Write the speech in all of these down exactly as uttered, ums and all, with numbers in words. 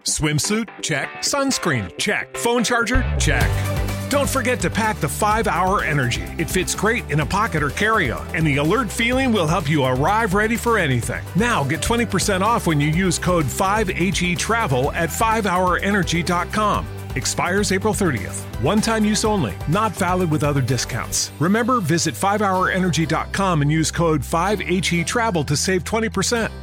Swimsuit? Check. Sunscreen? Check. Phone charger? Check. Don't forget to pack the five hour Energy. It fits great in a pocket or carry-on, and the alert feeling will help you arrive ready for anything. Now get twenty percent off when you use code five H E travel at five hour energy dot com. Expires April thirtieth. One-time use only. Not valid with other discounts. Remember, visit five hour energy dot com and use code five H E travel to save twenty percent.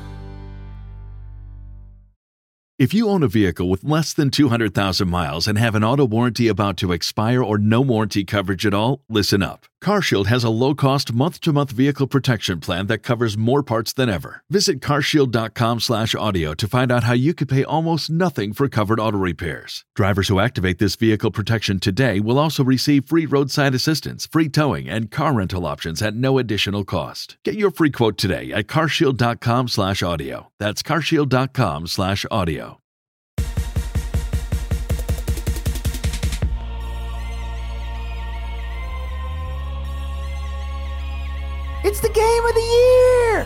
If you own a vehicle with less than two hundred thousand miles and have an auto warranty about to expire or no warranty coverage at all, listen up. CarShield has a low-cost month-to-month vehicle protection plan that covers more parts than ever. Visit carshield.com slash audio to find out how you could pay almost nothing for covered auto repairs. Drivers who activate this vehicle protection today will also receive free roadside assistance, free towing, and car rental options at no additional cost. Get your free quote today at carshield.com slash audio. That's carshield.com slash audio. It's the game of the year.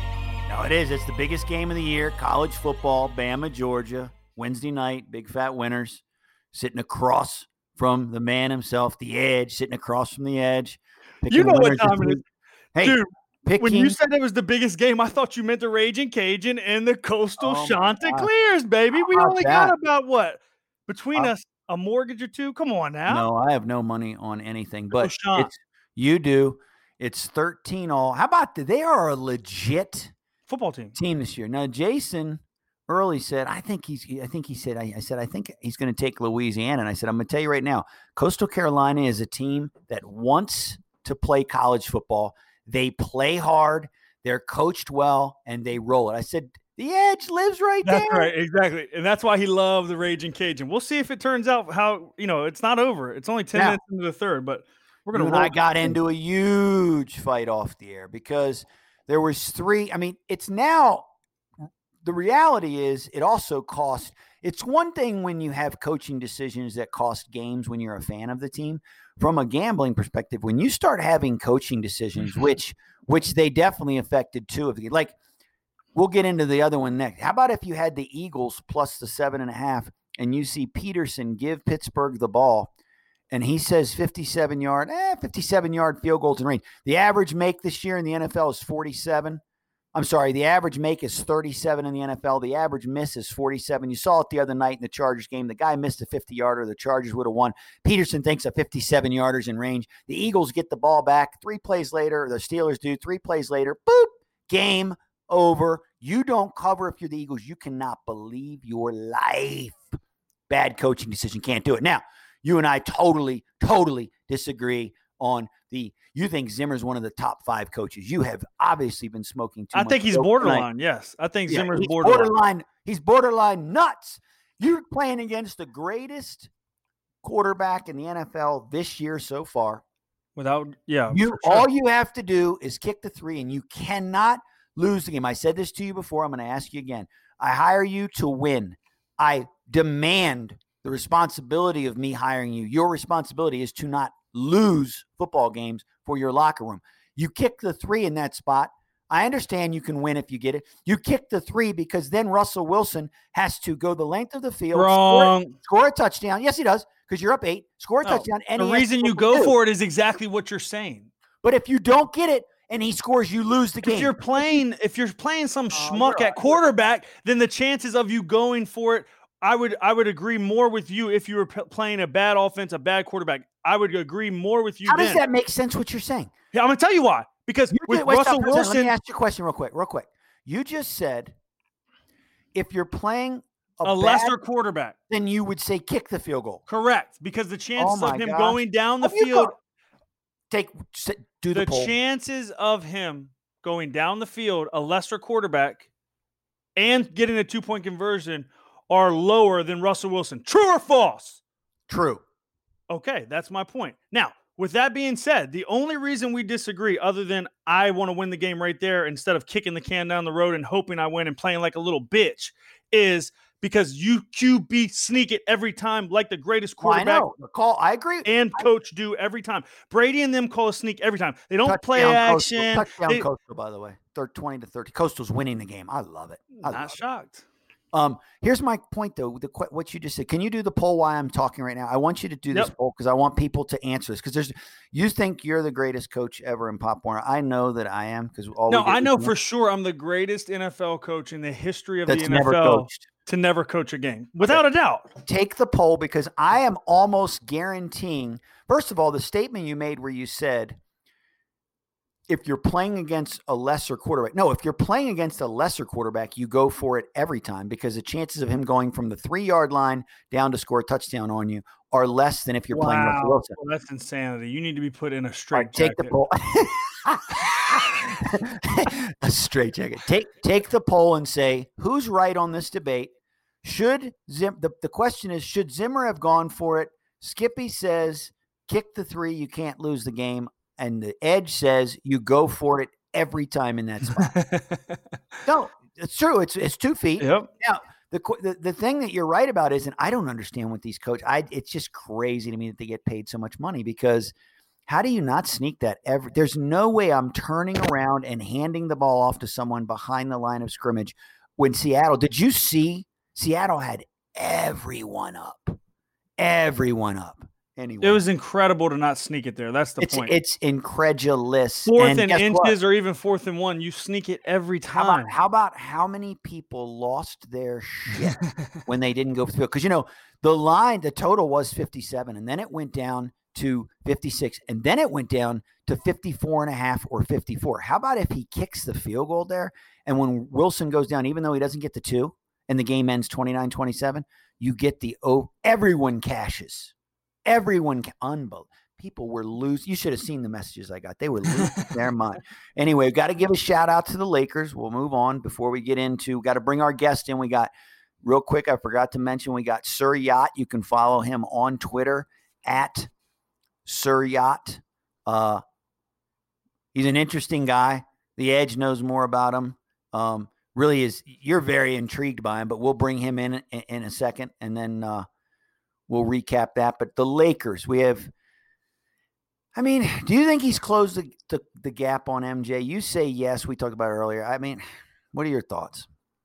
No, it is. It's the biggest game of the year. College football, Bama, Georgia, Wednesday night, big fat winners, sitting across from the man himself, the Edge, sitting across from the Edge. You know what time it is. Hey, dude, picking, when you said it was the biggest game, I thought you meant the Raging Cajun and the Coastal Oh, Chanticleers, baby. We about only that? got about what? Between Uh, us, a mortgage or two? Come on now. No, I have no money on anything, Go but Sean. it's you do. It's thirteen all. How about the, they are a legit Football team. team this year. Now, Jason early said, I think he's, I think he said, I, I said, I think he's going to take Louisiana. And I said, I'm going to tell you right now, Coastal Carolina is a team that wants to play college football. They play hard, they're coached well, and they roll it. I said, the Edge lives right That's there. right, exactly. And that's why he loved the Raging Cajun. We'll see if it turns out how, you know, it's not over. It's only ten Now, minutes into the third, but we're going You to and I got into a huge fight off the air because there was three. I mean, it's now the reality is it also costs. It's one thing when you have coaching decisions that cost games when you're a fan of the team. From a gambling perspective, when you start having coaching decisions, which which they definitely affected two of the like, we'll get into the other one next. How about if you had the Eagles plus the seven and a half, and you see Peterson give Pittsburgh the ball? And he says fifty-seven yard, eh, fifty-seven yard field goals in range. The average make this year in the N F L is forty-seven. I'm sorry, the average make is thirty-seven in the N F L. The average miss is forty-seven. You saw it the other night in the Chargers game. The guy missed a fifty yarder. The Chargers would have won. Peterson thinks a fifty-seven yarder's in range. The Eagles get the ball back. Three plays later, the Steelers do. Three plays later, boop, game over. You don't cover if you're the Eagles. You cannot believe your life. Bad coaching decision. Can't do it. Now, you and I totally, totally disagree on the – you think Zimmer's one of the top five coaches. You have obviously been smoking too I much. think he's dope borderline, tonight. yes. I think Yeah, Zimmer's he's borderline. borderline. He's borderline nuts. You're playing against the greatest quarterback in the N F L this year so far. Without, yeah. You for sure. All you have to do is kick the three, and you cannot lose the game. I said this to you before. I'm going to ask you again. I hire you to win. I demand the responsibility of me hiring you. Your responsibility is to not lose football games for your locker room. You kick the three in that spot. I understand you can win if you get it. You kick the three because then Russell Wilson has to go the length of the field, Wrong. Score, score a touchdown. Yes, he does, because you're up eight. Score a No, touchdown. And the he has reason to you go two. for it is exactly what you're saying. But if you don't get it and he scores, you lose the game. If you're playing, if you're playing some Oh, schmuck you're at quarterback, then the chances of you going for it, I would, I would agree more with you if you were p- playing a bad offense, a bad quarterback. I would agree more with you. How then. does that make sense? What you're saying? Yeah, I'm gonna tell you why. Because You with did- wait, Russell stop for a second. Wilson, Let me ask you a question real quick, real quick. You just said if you're playing a, a bad, lesser quarterback, then you would say kick the field goal. correct? Because the chances my of him gosh. going down the Have you field, got- Take sit, do the, the poll. chances of him going down the field, a lesser quarterback, and getting a two point conversion are lower than Russell Wilson. True or false? True. Okay, that's my point. Now, with that being said, the only reason we disagree, other than I want to win the game right there instead of kicking the can down the road and hoping I win and playing like a little bitch, is because you Q B sneak it every time like the greatest Well, I quarterback know. The call. I agree. and coach do every time. Brady and them call a sneak every time. They don't Touchdown play Coastal. action. Touchdown They- Coastal, by the way. They're twenty to thirty. Coastal's winning the game. I love it. I Not love shocked. Um, here's my point, though. The what you just said. Can you do the poll while I'm talking right now? I want you to do this Yep. poll because I want people to answer this. Because there's, you think you're the greatest coach ever in Pop Warner. I know that I am because all No, we get I know is for sure I'm the greatest N F L coach in the history of that's the never N F L coached. to never coach a game, without a doubt. Take the poll because I am almost guaranteeing. First of all, the statement you made where you said, if you're playing against a lesser quarterback, no, if you're playing against a lesser quarterback, you go for it every time because the chances of him going from the three yard line down to score a touchdown on you are less than if you're wow. playing Russell Wilson. Well, that's insanity. You need to be put in a straight right, take jacket. the poll. A straight jacket. Take take the poll and say who's right on this debate. Should Zim? The, the question is, should Zimmer have gone for it? Skippy says, kick the three. You can't lose the game. And the Edge says you go for it every time in that spot. No, it's true. It's it's two feet. Yep. Now, the, the the thing that you're right about is, and I don't understand what these coaches, I it's just crazy to me that they get paid so much money because how do you not sneak that ever? There's no way I'm turning around and handing the ball off to someone behind the line of scrimmage when Seattle, did you see Seattle had everyone up, everyone up. Anyway, it was incredible to not sneak it there. That's the it's, point. It's incredulous. Fourth and and inches what? or even fourth and one, you sneak it every time. How about, how about how many people lost their shit when they didn't go for the field? Because, you know, the line, the total was fifty-seven, and then it went down to fifty-six, and then it went down to fifty-four and a half or fifty-four. How about if he kicks the field goal there, and when Wilson goes down, even though he doesn't get the two, and the game ends twenty-nine twenty-seven, you get the oh, everyone cashes. Everyone, unbelievable. People were losing. You should have seen the messages I got. They were losing their mind. Anyway, we've got to give a shout out to the Lakers. We'll move on before we get into, got to bring our guest in. We got, real quick, I forgot to mention, we got Sir Yacht. You can follow him on Twitter at Sir Yacht. Uh, he's an interesting guy. The Edge knows more about him. Um, really is, you're very intrigued by him, but we'll bring him in in, in a second, and then uh, we'll recap that. But the Lakers, we have, I mean, do you think he's closed the, the, the gap on M J? You say yes. We talked about it earlier. I mean, what are your thoughts?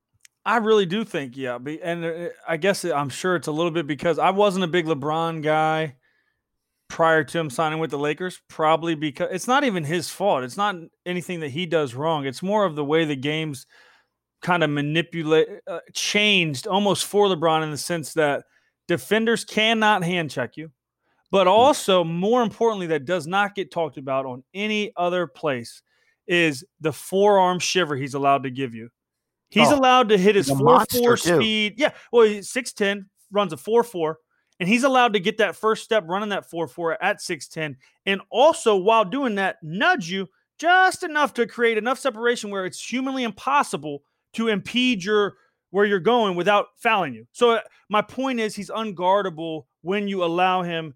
I really do think, yeah. And I guess I'm sure it's a little bit because I wasn't a big LeBron guy prior to him signing with the Lakers, probably because it's not even his fault. It's not anything that he does wrong. It's more of the way the game's kind of manipulate, uh, changed almost for LeBron in the sense that defenders cannot hand check you. But also, more importantly, that does not get talked about on any other place is the forearm shiver he's allowed to give you. He's oh, allowed to hit his four four too. speed. Yeah, well, he's six ten, runs a four four, and he's allowed to get that first step running that four four at six ten. And also, while doing that, nudge you just enough to create enough separation where it's humanly impossible to impede your where you're going without fouling you. So my point is he's unguardable when you allow him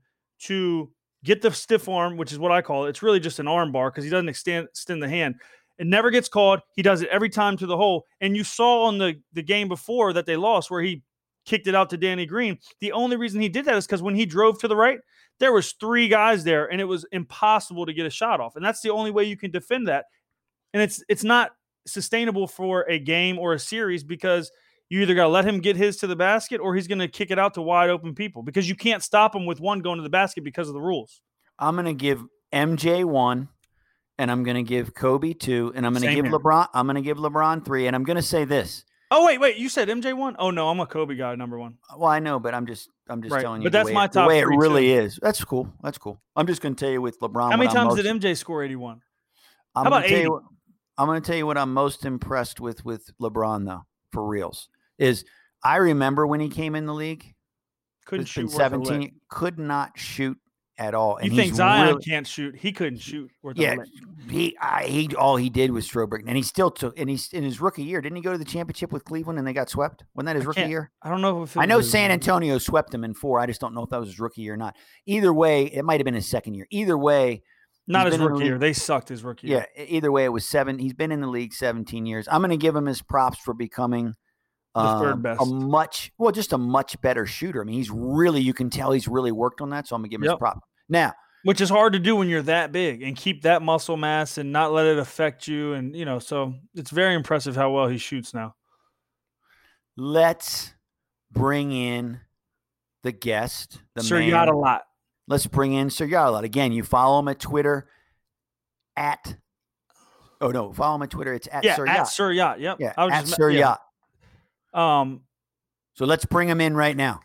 to get the stiff arm, which is what I call it. It's really just an arm bar because he doesn't extend, extend the hand. It never gets called. He does it every time to the hole. And you saw on the, the game before that they lost where he kicked it out to Danny Green. The only reason he did that is because when he drove to the right, there was three guys there and it was impossible to get a shot off. And that's the only way you can defend that. And it's it's not sustainable for a game or a series because you either got to let him get his to the basket or he's going to kick it out to wide open people because you can't stop him with one going to the basket because of the rules. I'm going to give M J one, and I'm going to give Kobe two, and I'm going to give here. LeBron. I'm going to give LeBron three, and I'm going to say this. Oh wait, wait! You said M J one? Oh no, I'm a Kobe guy, number one. Well, I know, but I'm just I'm just right. telling you. But that's the way my it, top the way three it really too. is. That's cool. That's cool. I'm just going to tell you with LeBron. How many times most, did M J score eighty-one? I'm How about eighty? You, I'm going to tell you what I'm most impressed with with LeBron, though, for reals, is I remember when he came in the league. Couldn't it's shoot. Been seventeen. Could not shoot at all. And you think he's Zion really, can't shoot? He couldn't shoot. Yeah, he, I, he all he did was throw brick, and he still took. And he's in his rookie year. Didn't he go to the championship with Cleveland and they got swept? Wasn't that his rookie year? I don't know if it I know was, San Antonio swept him in four. I just don't know if that was his rookie year or not. Either way, it might have been his second year. Either way, not his rookie year. They sucked his rookie year. Yeah, either way, it was seven. He's been in the league seventeen years. I'm going to give him his props for becoming. The um, third best. A much, well, just a much better shooter. I mean, he's really, you can tell he's really worked on that. So I'm going to give him yep. his prop. Now, which is hard to do when you're that big and keep that muscle mass and not let it affect you. And, you know, so it's very impressive how well he shoots now. let's bring in the guest, the Sir man. Yacht a lot. Let's bring in Sir Yacht a lot. Again, you follow him at Twitter at – oh, no, follow him at Twitter. It's at Yeah, Sir at Yacht. Sir Yacht. Yep. Yeah, I was at just, Sir yeah. Yacht. Um, So let's bring him in right now.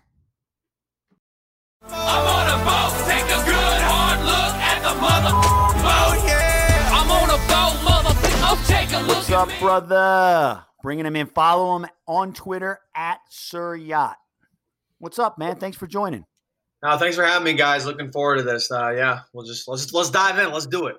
I'm on a boat, take a good hard look at the mother boat, yeah. I'm on a boat, mother, oh, take a look What's at up, me. brother? Bringing him in. Follow him on Twitter at Sir Yacht. What's up, man? Thanks for joining. No, thanks for having me, guys. Looking forward to this. Uh, yeah, we'll just let's let's dive in. Let's do it.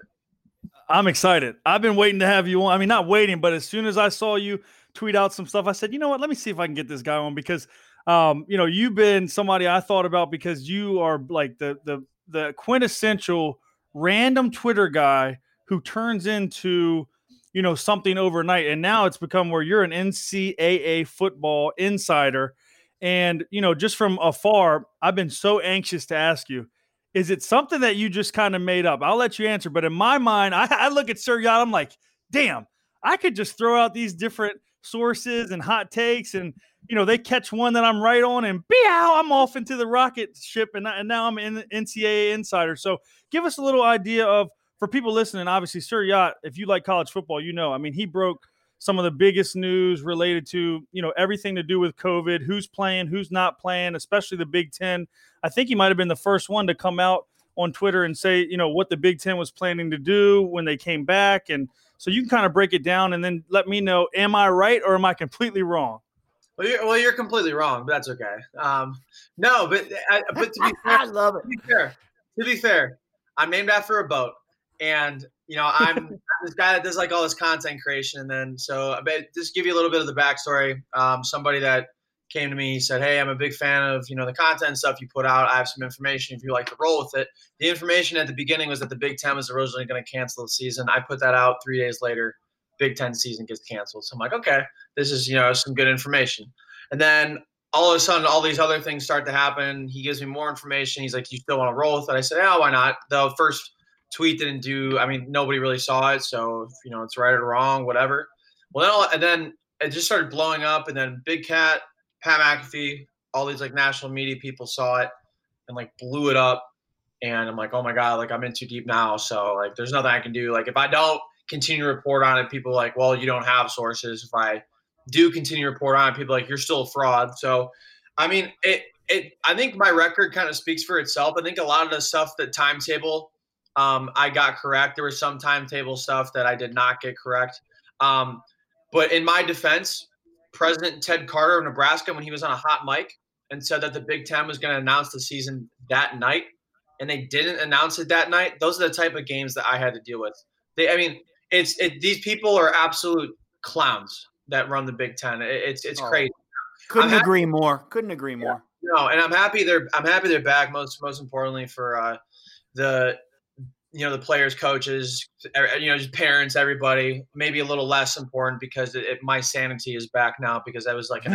I'm excited. I've been waiting to have you on. I mean, not waiting, but as soon as I saw you tweet out some stuff, I said, you know what? Let me see if I can get this guy on because, um, you know, you've been somebody I thought about because you are like the the the quintessential random Twitter guy who turns into, you know, something overnight. And now it's become where you're an N C double A football insider. And, you know, just from afar, I've been so anxious to ask you, is it something that you just kind of made up? I'll let you answer. But in my mind, I, I look at Sir Yacht, I'm like, damn, I could just throw out these different sources and hot takes. And, you know, they catch one that I'm right on and meow, I'm off into the rocket ship. And, and now I'm an N C double A insider. So give us a little idea of, for people listening, obviously, Sir Yacht, if you like college football, you know, I mean, he broke some of the biggest news related to, you know, everything to do with COVID, who's playing, who's not playing, especially the Big Ten. I think he might have been the first one to come out on Twitter and say, you know, what the Big Ten was planning to do when they came back. And so you can kind of break it down and then let me know, am I right or am I completely wrong? Well, you're, well, you're completely wrong, but that's okay. Um, no, but I, but to be fair, I love it. To be fair, to be fair, I'm named after a boat, and you know I'm, I'm this guy that does like all this content creation. And then so I bet just give you a little bit of the backstory. Um, somebody that came to me, he said, "Hey, I'm a big fan of you know the content stuff you put out. I have some information if you like to roll with it." The information at the beginning was that the Big Ten was originally going to cancel the season. I put that out three days later. Big Ten season gets canceled. So I'm like, okay, this is you know some good information. And then all of a sudden, all these other things start to happen. He gives me more information. He's like, "You still want to roll with it?" I said, "Yeah, why not?" The first tweet didn't do. I mean, nobody really saw it, so if, you know it's right or wrong, whatever. Well, then all, and then it just started blowing up, and then Big Cat, Pat McAfee, all these like national media people saw it and like blew it up. And I'm like, oh my god, like I'm in too deep now. So like, there's nothing I can do. Like if I don't continue to report on it, people are like, well, you don't have sources. If I do continue to report on it, people are like, you're still a fraud. So, I mean, it, it, I think my record kind of speaks for itself. I think a lot of the stuff, the timetable, um, I got correct. There was some timetable stuff that I did not get correct. Um, but in my defense, President Ted Carter of Nebraska, when he was on a hot mic and said that the Big Ten was going to announce the season that night, and they didn't announce it that night, those are the type of games that I had to deal with. They, I mean, it's it, these people are absolute clowns that run the Big Ten. It, it's it's Oh, crazy. Couldn't I'm agree more. Couldn't agree more. No, and I'm happy they're I'm happy they're back. Most most importantly for uh, the you know the players, coaches, you know, just parents, everybody. Maybe a little less important because it, it, my sanity is back now because that was like an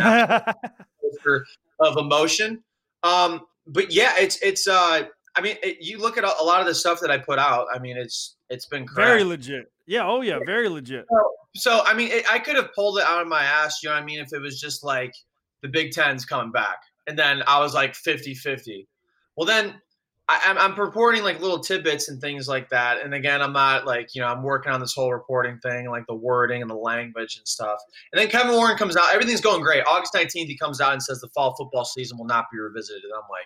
absolute of emotion. Um, but yeah, it's it's. Uh, I mean, it, you look at a, a lot of the stuff that I put out. I mean, it's it's been correct. Very legit. Yeah. Oh, yeah. Very legit. So, so I mean, it, I could have pulled it out of my ass, you know what I mean, if it was just like the Big Ten's coming back. And then I was like fifty-fifty. Well, then I, I'm, I'm reporting like little tidbits and things like that. And again, I'm not like, you know, I'm working on this whole reporting thing, like the wording and the language and stuff. And then Kevin Warren comes out. Everything's going great. August nineteenth, he comes out and says the fall football season will not be revisited. And I'm like,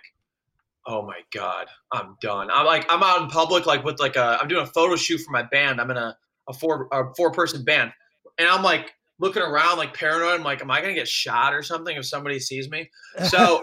oh my God, I'm done. I'm like, I'm out in public, like with like a, I'm doing a photo shoot for my band. I'm in a, a four, a four person band. And I'm like looking around like paranoid. I'm like, am I going to get shot or something if somebody sees me? So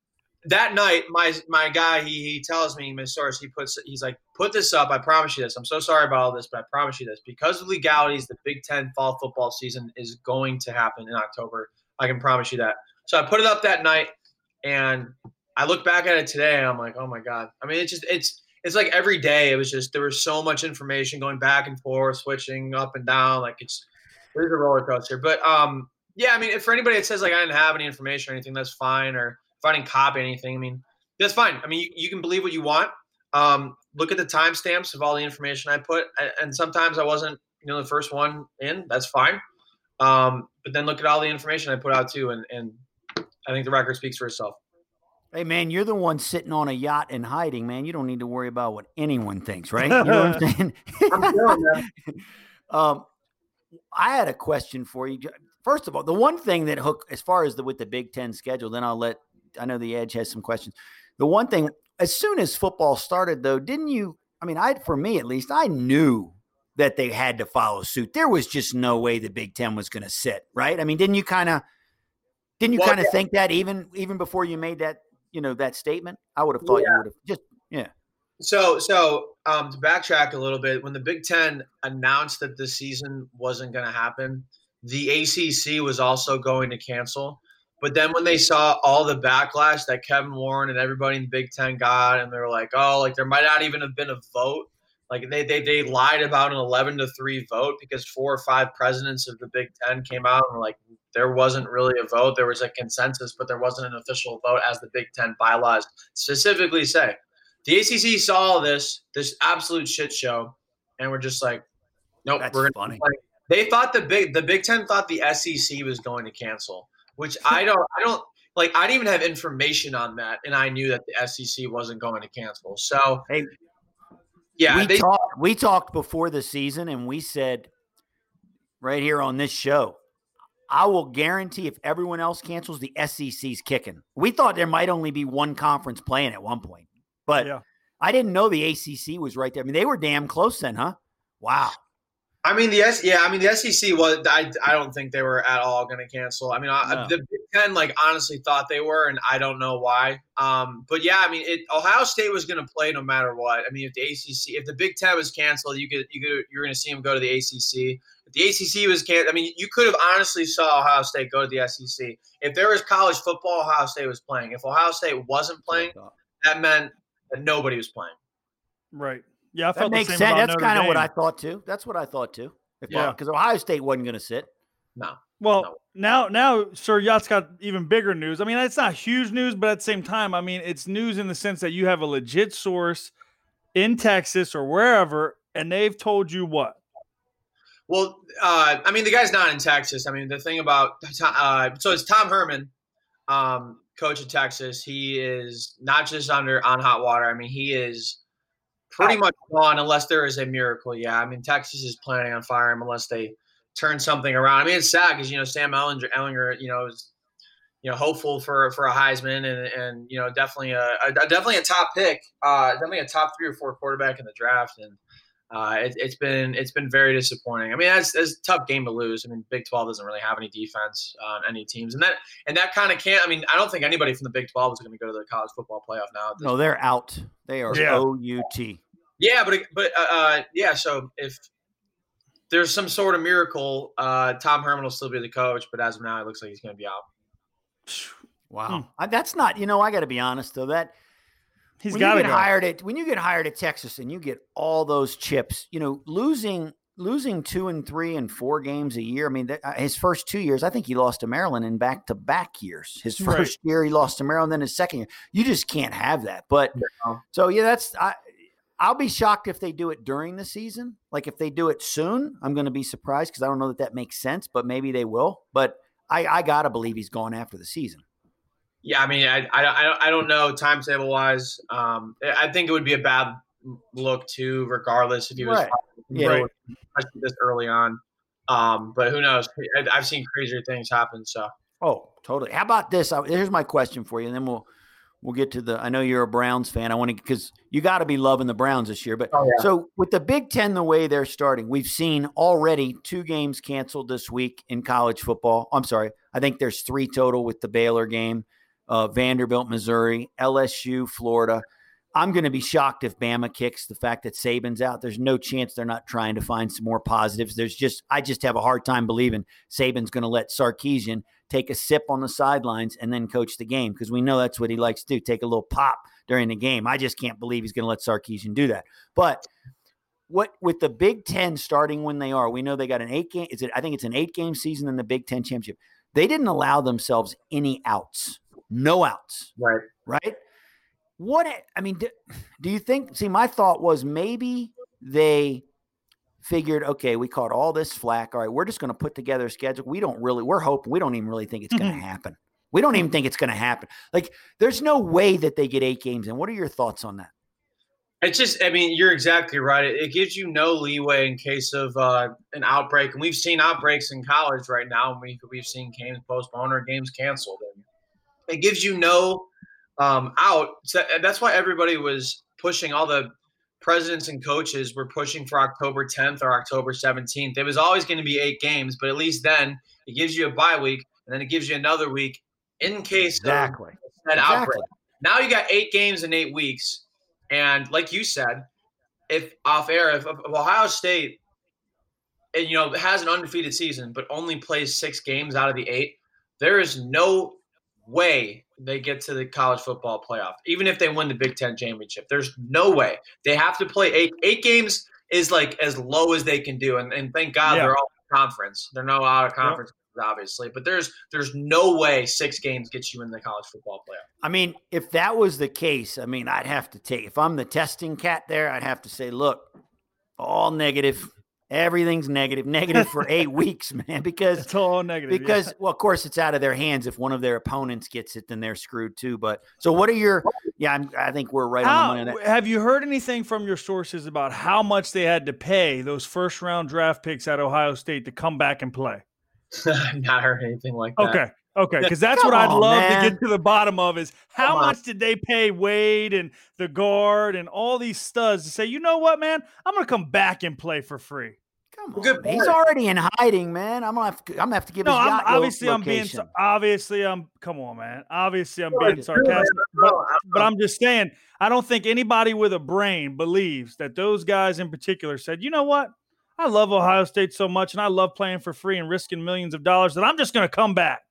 that night, my, my guy, he, he tells me, my source, he puts, he's like, put this up. I promise you this. I'm so sorry about all this, but I promise you this, because of legalities, the Big Ten fall football season is going to happen in October. I can promise you that. So I put it up that night and I look back at it today and I'm like, oh my God. I mean, it's just, it's, it's like every day it was just, there was so much information going back and forth, switching up and down. Like it's, it was a roller coaster. But um, yeah, I mean, if for anybody that says like, I didn't have any information or anything, that's fine. Or if I didn't copy anything, I mean, that's fine. I mean, you, you can believe what you want. Um, look at the timestamps of all the information I put. And, and sometimes I wasn't, you know, the first one in, that's fine. Um, but then look at all the information I put out too, and and I think the record speaks for itself. Hey, man, you're the one sitting on a yacht and hiding, man. You don't need to worry about what anyone thinks, right? You know what I'm saying? I'm feeling that. um, I had a question for you. First of all, the one thing that hook, as far as the with the Big Ten schedule, then I'll let, I know the Edge has some questions. The one thing, as soon as football started, though, didn't you, I mean, I, for me at least, I knew that they had to follow suit. There was just no way the Big Ten was going to sit, right? I mean, didn't you kind of, didn't you Well, kind of yeah. think that even, even before you made that, you know, that statement? I would have thought Yeah. you would have just, yeah. So, so um, to backtrack a little bit, when the Big Ten announced that this season wasn't going to happen, the A C C was also going to cancel. But then when they saw all the backlash that Kevin Warren and everybody in the Big Ten got, and they were like, oh, like there might not even have been a vote. Like they they they lied about an eleven to three vote because four or five presidents of the Big Ten came out and were like, there wasn't really a vote. There was a consensus, but there wasn't an official vote, as the Big Ten bylaws specifically say. The A C C saw all this, this absolute shit show, and we're just like, nope, That's we're funny. gonna. They thought the big the Big Ten thought the S E C was going to cancel, which I don't I don't like. I didn't even have information on that, and I knew that the S E C wasn't going to cancel. So Hey, yeah, we they, talked, we talked before the season, and we said right here on this show, I will guarantee if everyone else cancels, the S E C's kicking. We thought there might only be one conference playing at one point, but Yeah. I didn't know the A C C was right there. I mean, they were damn close then, huh? Wow. I mean the S yeah, I mean the S E C was I, I don't think they were at all going to cancel. I mean I, No. the Big Ten like honestly thought they were, and I don't know why. Um, but yeah, I mean it, Ohio State was going to play no matter what. I mean if the A C C if the Big Ten was canceled, you could you could you're going to see them go to the A C C. If the A C C was canceled, I mean you could have honestly saw Ohio State go to the S E C. If there was college football, Ohio State was playing. If Ohio State wasn't playing, that meant that nobody was playing. Right. Yeah, I That felt makes the same sense. about That's Notre kind of what Dame. I thought too. That's what I thought too. If Yeah. because Ohio State wasn't going to sit. No. Well, No. now now Sir Yacht's got even bigger news. I mean, it's not huge news, but at the same time, I mean, it's news in the sense that you have a legit source in Texas or wherever, and they've told you what? Well, uh, I mean, the guy's not in Texas. I mean, the thing about uh, so it's Tom Herman, um, coach of Texas. He is not just under on hot water. I mean, he is pretty much gone unless there is a miracle. Yeah, I mean, Texas is planning on firing him unless they turn something around. I mean, it's sad because you know Sam Ellinger, Ellinger, you know, is you know hopeful for for a Heisman and and you know definitely a, a definitely a top pick, uh, definitely a top three or four quarterback in the draft and. Uh, it, it's been it's been very disappointing. I mean, that's, that's a tough game to lose. I mean, Big twelve doesn't really have any defense on any teams, and that and that kind of can't. I mean, I don't think anybody from the Big twelve is going to go to the college football playoff now. No, they're out. They are Yeah. O U T. Yeah, but but uh, uh, yeah. So if there's some sort of miracle, uh, Tom Herman will still be the coach, but as of now, it looks like he's going to be out. Wow. I, that's not, you know, I got to be honest though, that He's when you got to get go. hired at when you get hired at Texas and you get all those chips, you know, losing losing two and three and four games a year. I mean, that, uh, his first two years, I think he lost to Maryland in back to back years. His Right. first year, he lost to Maryland. Then his second year, you just can't have that. But No. so yeah, that's I. I'll be shocked if they do it during the season. Like if they do it soon, I'm going to be surprised because I don't know that that makes sense. But maybe they will. But I, I gotta believe he's gone after the season. Yeah, I mean, I I, I don't I don't know timetable wise. Um, I think it would be a bad look too, regardless if he was Right. Yeah. right. especially this early on. Um, but who knows? I, I've seen crazier things happen. So Oh, totally. How about this? I, here's my question for you, and then we'll we'll get to the. I know you're a Browns fan. I want to because you got to be loving the Browns this year. But Oh, yeah. so with the Big Ten, the way they're starting, we've seen already two games canceled this week in college football. I'm sorry, I think there's three total with the Baylor game, uh, Vanderbilt, Missouri, L S U, Florida. I'm going to be shocked if Bama kicks the fact that Saban's out. There's no chance they're not trying to find some more positives. There's just, I just have a hard time believing Saban's going to let Sarkisian take a sip on the sidelines and then coach the game because we know that's what he likes to do, take a little pop during the game. I just can't believe he's going to let Sarkisian do that. But what with the Big Ten starting when they are, we know they got an eight game. Is it? I think it's an eight game season in the Big Ten championship. They didn't allow themselves any outs, no outs. right. Right? What I mean, do, do you think? See, my thought was maybe they figured, okay, we caught all this flack. All right, we're just going to put together a schedule. We don't really, we're hoping, we don't even really think it's going to happen. We don't even think it's going to happen. Like, there's no way that they get eight games in. What are your thoughts on that? It's just, I mean, you're exactly right. It, it gives you no leeway in case of uh, an outbreak. And we've seen outbreaks in college right now. And we, we've seen games postponed or games canceled. And it gives you no um, out. So that's why everybody was pushing, all the presidents and coaches were pushing for October tenth or October seventeenth. It was always going to be eight games, but at least then it gives you a bye week, and then it gives you another week in case exactly. of that exactly. outbreak. Now you got eight games in eight weeks. And like you said, if off air, if, if Ohio State, you know, has an undefeated season, but only plays six games out of the eight, there is no way they get to the college football playoff, even if they win the Big Ten championship. There's no way. They have to play eight. Eight games is like as low as they can do. And, and thank God yeah. they're all in conference. They're no out of conference. Yep. Obviously, but there's there's no way six games gets you in the college football playoff. I mean, if that was the case, I mean, I'd have to take, if I'm the testing cat there, I'd have to say, look, all negative, everything's negative, negative for eight weeks, man, because it's all negative. Because, yeah. well, of course, it's out of their hands. If one of their opponents gets it, then they're screwed too. But so, what are your? Yeah, I'm, I think we're right how, on the money on that. Have you heard anything from your sources about how much they had to pay those first round draft picks at Ohio State to come back and play? I've not heard anything like that. Okay. Okay. Because that's what I'd on, love man. to get to the bottom of is how Come much on. did they pay Wade and the guard and all these studs to say, you know what, man, I'm going to come back and play for free. Come Well, good on. He's point. already in hiding, man. I'm gonna have to, I'm gonna have to give No, his I'm, yacht obviously I'm being, location. obviously I'm, come on, man. Obviously I'm Well, being it's true, sarcastic, man. but, I don't know. but I'm just saying, I don't think anybody with a brain believes that those guys in particular said, you know what? I love Ohio State so much, and I love playing for free and risking millions of dollars that I'm just going to come back.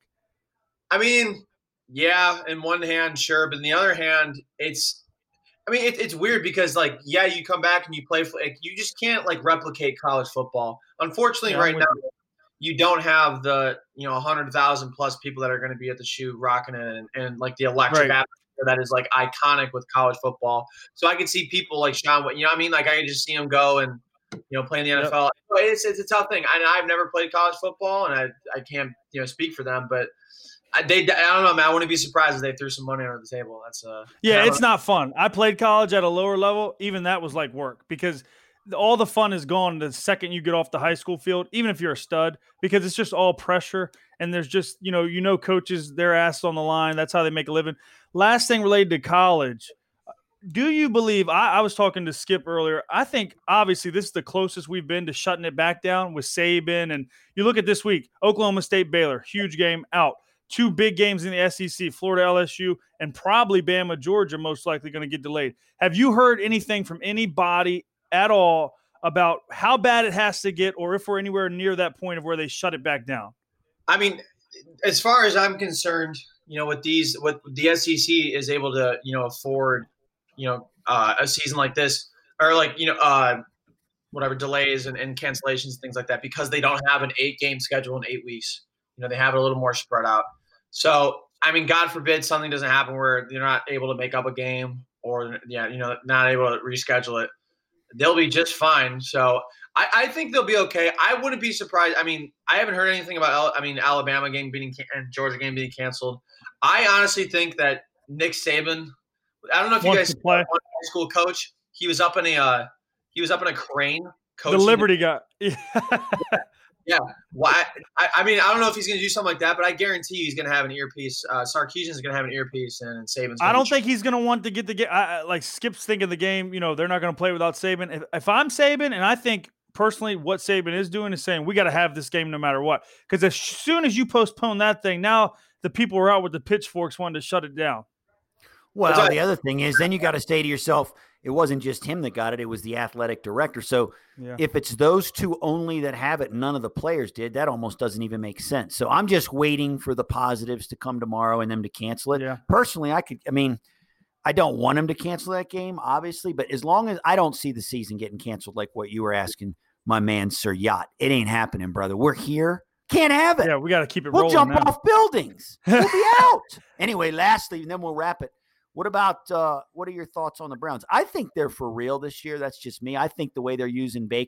I mean, yeah, in one hand, sure. But in the other hand, it's – I mean, it, it's weird because, like, yeah, you come back and you play – like, you just can't, like, replicate college football. Unfortunately, Yeah, right I'm now, with you don't have the, you know, one hundred thousand plus people that are going to be at the shoe rocking it and, and like, the electric Right. atmosphere that is, like, iconic with college football. So I can see people like Sean – you know what I mean? Like, I can just see him go and – you know, playing the N F L. Yep. It's, it's a tough thing. I, I've never played college football, and I, I can't, you know, speak for them. But I, they, I don't know, man. I wouldn't be surprised if they threw some money under the table. That's uh, Yeah, it's not fun. I played college at a lower level. Even that was like work because all the fun is gone the second you get off the high school field, even if you're a stud, because it's just all pressure. And there's just, you know, you know, coaches, their ass on the line. That's how they make a living. Last thing related to college. Do you believe, I, I was talking to Skip earlier, I think obviously this is the closest we've been to shutting it back down with Saban. And you look at this week, Oklahoma State, Baylor, huge game out. Two big games in the S E C, Florida, L S U, and probably Bama, Georgia, most likely going to get delayed. Have you heard anything from anybody at all about how bad it has to get or if we're anywhere near that point of where they shut it back down? I mean, as far as I'm concerned, you know, with these, what the S E C is able to, you know, afford, you know, uh, a season like this, or like, you know, uh, whatever delays and, and cancellations and things like that, because they don't have an eight game schedule in eight weeks. You know, they have it a little more spread out. So, I mean, God forbid something doesn't happen where they're not able to make up a game or, yeah, you know, not able to reschedule it. They'll be just fine. So I, I think they'll be okay. I wouldn't be surprised. I mean, I haven't heard anything about, I mean, Alabama game being and Georgia game being canceled. I honestly think that Nick Saban, I don't know if you Wants guys to play. one high school coach. He was up in a uh, he was up in a crane. Coaching The Liberty guy. Yeah. Well, I, I, I mean, I don't know if he's going to do something like that, but I guarantee you he's going to have an earpiece. Uh, Sarkisian's going to have an earpiece, and, and Saban's. I don't think he's going to want to get the game. Like Skip's thinking the game, you know, they're not going to play without Saban. If, if I'm Saban, and I think personally what Saban is doing is saying we got to have this game no matter what. Because as soon as you postpone that thing, now the people are out with the pitchforks wanting to shut it down. Well, That's right. the other thing is then you got to say to yourself, it wasn't just him that got it. It was the athletic director. So Yeah. if it's those two only that have it, none of the players did, that almost doesn't even make sense. So I'm just waiting for the positives to come tomorrow and them to cancel it. Yeah. Personally, I could, I mean, I don't want them to cancel that game, obviously, but as long as I don't see the season getting canceled, like what you were asking my man, Sir Yacht, it ain't happening, brother. We're here. Can't have it. Yeah, we got to keep it We'll rolling jump now. off buildings. We'll be out. Anyway, lastly, and then we'll wrap it. What about uh, what are your thoughts on the Browns? I think they're for real this year. That's just me. I think the way they're using Baker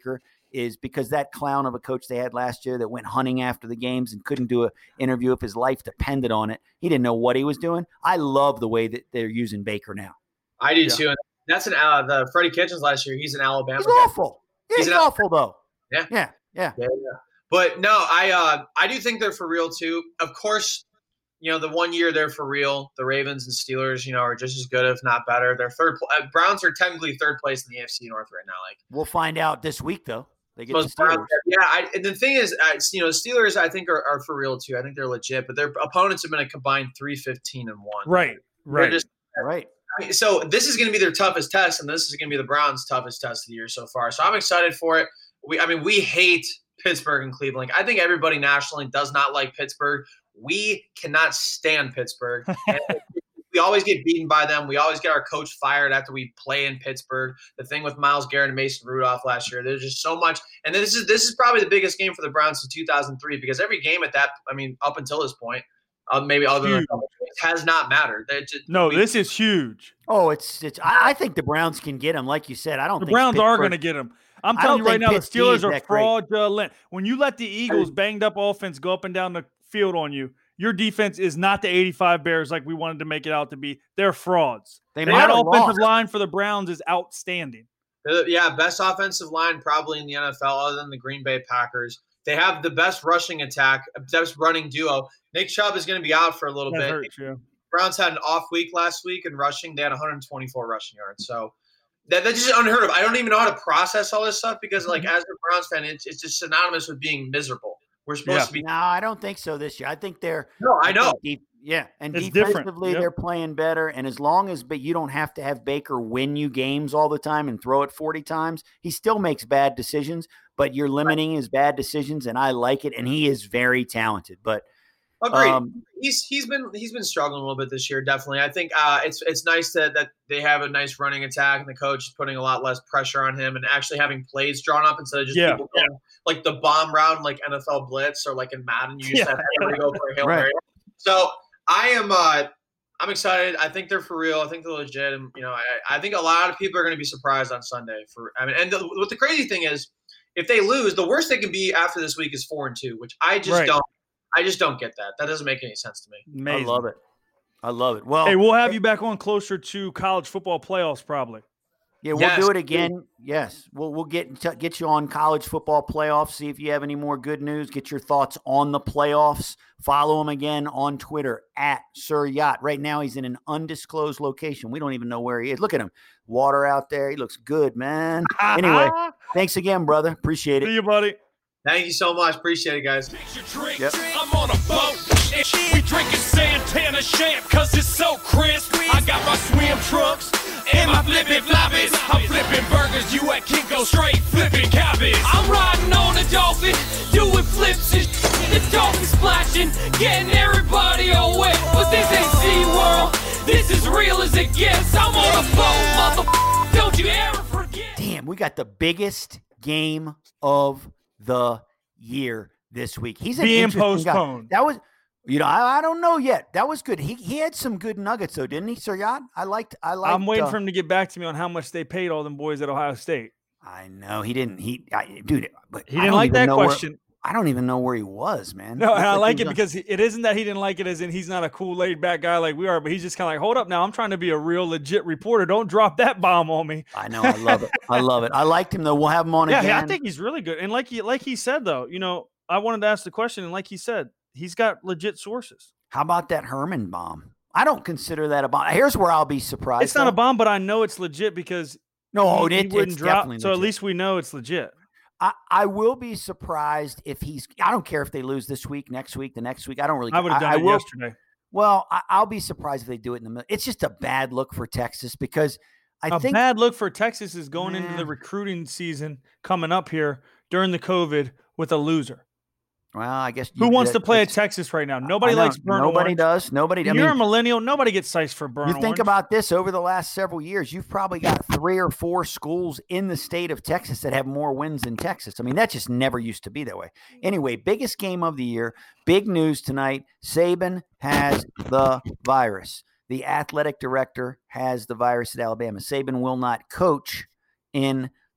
is because that clown of a coach they had last year that went hunting after the games and couldn't do an interview if his life depended on it. He didn't know what he was doing. I love the way that they're using Baker now. I do Yeah. too. And that's an uh, the Freddie Kitchens last year. He's an Alabama. He's guy. awful. Yeah, He's he's, an- awful though. Yeah. Yeah. Yeah. Yeah, yeah. But no, I uh, I do think they're for real too. Of course, you know, the one year they're for real. The Ravens and Steelers, you know, are just as good, if not better. They're third. Pl- uh, Browns are technically third place in the A F C North right now. Like We'll find out this week though. They get the most Browns, Steelers. yeah. I, and the thing is, uh, you know, Steelers I think are, are for real too. I think they're legit, but their opponents have been a combined three fifteen and one. Right. They're Right. just- Right. I mean, so this is going to be their toughest test, and this is going to be the Browns' toughest test of the year so far. So I'm excited for it. We, I mean, we hate Pittsburgh and Cleveland. I think everybody nationally does not like Pittsburgh. We cannot stand Pittsburgh. And we always get beaten by them. We always get our coach fired after we play in Pittsburgh. The thing with Myles Garrett and Mason Rudolph last year, there's just so much. And this is this is probably the biggest game for the Browns since two thousand three because every game at that, I mean, up until this point, uh, maybe other than a couple of games, has not mattered. They just, No, we- this is huge. Oh, it's it's. I, I think the Browns can get him, like you said. I don't The think Browns are Pittsburgh- going to get him. I'm I telling don't you right think now, the Pitts D Steelers is are that great. fraudulent. When you let the Eagles' banged up offense go up and down the field on you, your defense is not the eighty-five Bears like we wanted to make it out to be. They're frauds. They That might have offensive lost. line for the Browns is outstanding. Uh, Yeah, best offensive line probably in the N F L other than the Green Bay Packers. They have the best rushing attack, best running duo. Nick Chubb is going to be out for a little That bit. hurts you. Browns had an off week last week in rushing. They had one hundred twenty-four rushing yards. So that, that's just unheard of. I don't even know how to process all this stuff because, like, as a Browns fan, it's, it's just synonymous with being miserable. We're supposed Yeah. to be. No, I don't think so this year. I think they're. No, I know. think deep- yeah, and It's different. defensively Yep. they're playing better. And as long as, but you don't have to have Baker win you games all the time and throw it forty times. He still makes bad decisions, but you're limiting his bad decisions, and I like it. And he is very talented. But Agreed. um, he's he's been he's been struggling a little bit this year. Definitely, I think uh, it's it's nice that that they have a nice running attack and the coach is putting a lot less pressure on him and actually having plays drawn up instead of just Yeah. people going like the bomb route, like N F L blitz or like in Madden, you used Yeah. to have everybody go for a Hail Right. Mary. So I am uh, I'm excited. I think they're for real. I think they're legit, and you know, I, I think a lot of people are going to be surprised on Sunday. For I mean, and the, what the crazy thing is, if they lose, the worst they can be after this week is four and two, which I just Right. don't. I just don't get that. That doesn't make any sense to me. Amazing. I love it. I love it. Well, Hey, we'll have you back on closer to college football playoffs probably. yeah, we'll Yes, do it again. Yes, we'll we'll get t- get you on college football playoffs. See if you have any more good news. Get your thoughts on the playoffs. Follow him again on Twitter at Sir Yacht. Right now, he's in an undisclosed location. We don't even know where he is. Look at him, water out there. He looks good, man. Anyway, thanks again, brother. Appreciate See it. you, buddy. Thank you so much. Appreciate it, guys. Your drink. Yep. I'm on a boat. And we drinking Santana champ cause it's so crisp. I got my swim trunks and my flippin' floppies. I'm flipping burgers, you at Kinko straight flipping cabbage. I'm riding on a dolphin, doing flips and sh- the dolphin splashing, getting everybody all wet. But this ain't SeaWorld, this is real as it gets. I'm on a boat, mother. Don't you ever forget. Damn, we got the biggest game of the year this week. He's an Being interesting guy. postponed. That was, you know, I, I don't know yet. That was good. He he had some good nuggets though, didn't he, Sir Yacht? I liked. I liked. I'm waiting uh, for him to get back to me on how much they paid all them boys at Ohio State. I know he didn't. He, I, dude, but He I didn't don't like even that know where- question. I don't even know where he was, man. No, and Looked I he like was it on- because it isn't that he didn't like it as in he's not a cool laid back guy like we are, but he's just kind of like, hold up now, I'm trying to be a real legit reporter. Don't drop that bomb on me. I know. I love it. I love it. I liked him though. We'll have him on Yeah, again. yeah, I think he's really good. And like he like he said though, you know, I wanted to ask the question, and like he said, he's got legit sources. How about that Herman bomb? I don't consider that a bomb. Here's where I'll be surprised. It's not a though. bomb, but I know it's legit because No, he, he it, wouldn't it's drop. definitely So at legit. least we know it's legit. I, I will be surprised if he's. I don't care if they lose this week, next week, the next week. I don't really. I would have I, done I it will, yesterday. Well, I, I'll be surprised if they do it in the middle. It's just a bad look for Texas because I A think bad look for Texas is going into Nah. the recruiting season coming up here during the COVID with a loser. Well, I guess Who you- wants that- to play at that's- Texas right now? I Nobody know. likes burn Nobody orange. does. Nobody. I You're a mean, millennial. Nobody gets sized for burn you think orange. about this over the last several years. You've probably got three or four schools in the state of Texas that have more wins than Texas. I mean, that just never used to be that way. Anyway, biggest game of the year. Big news tonight. Saban has the virus. The athletic director has the virus at Alabama. Saban will not coach in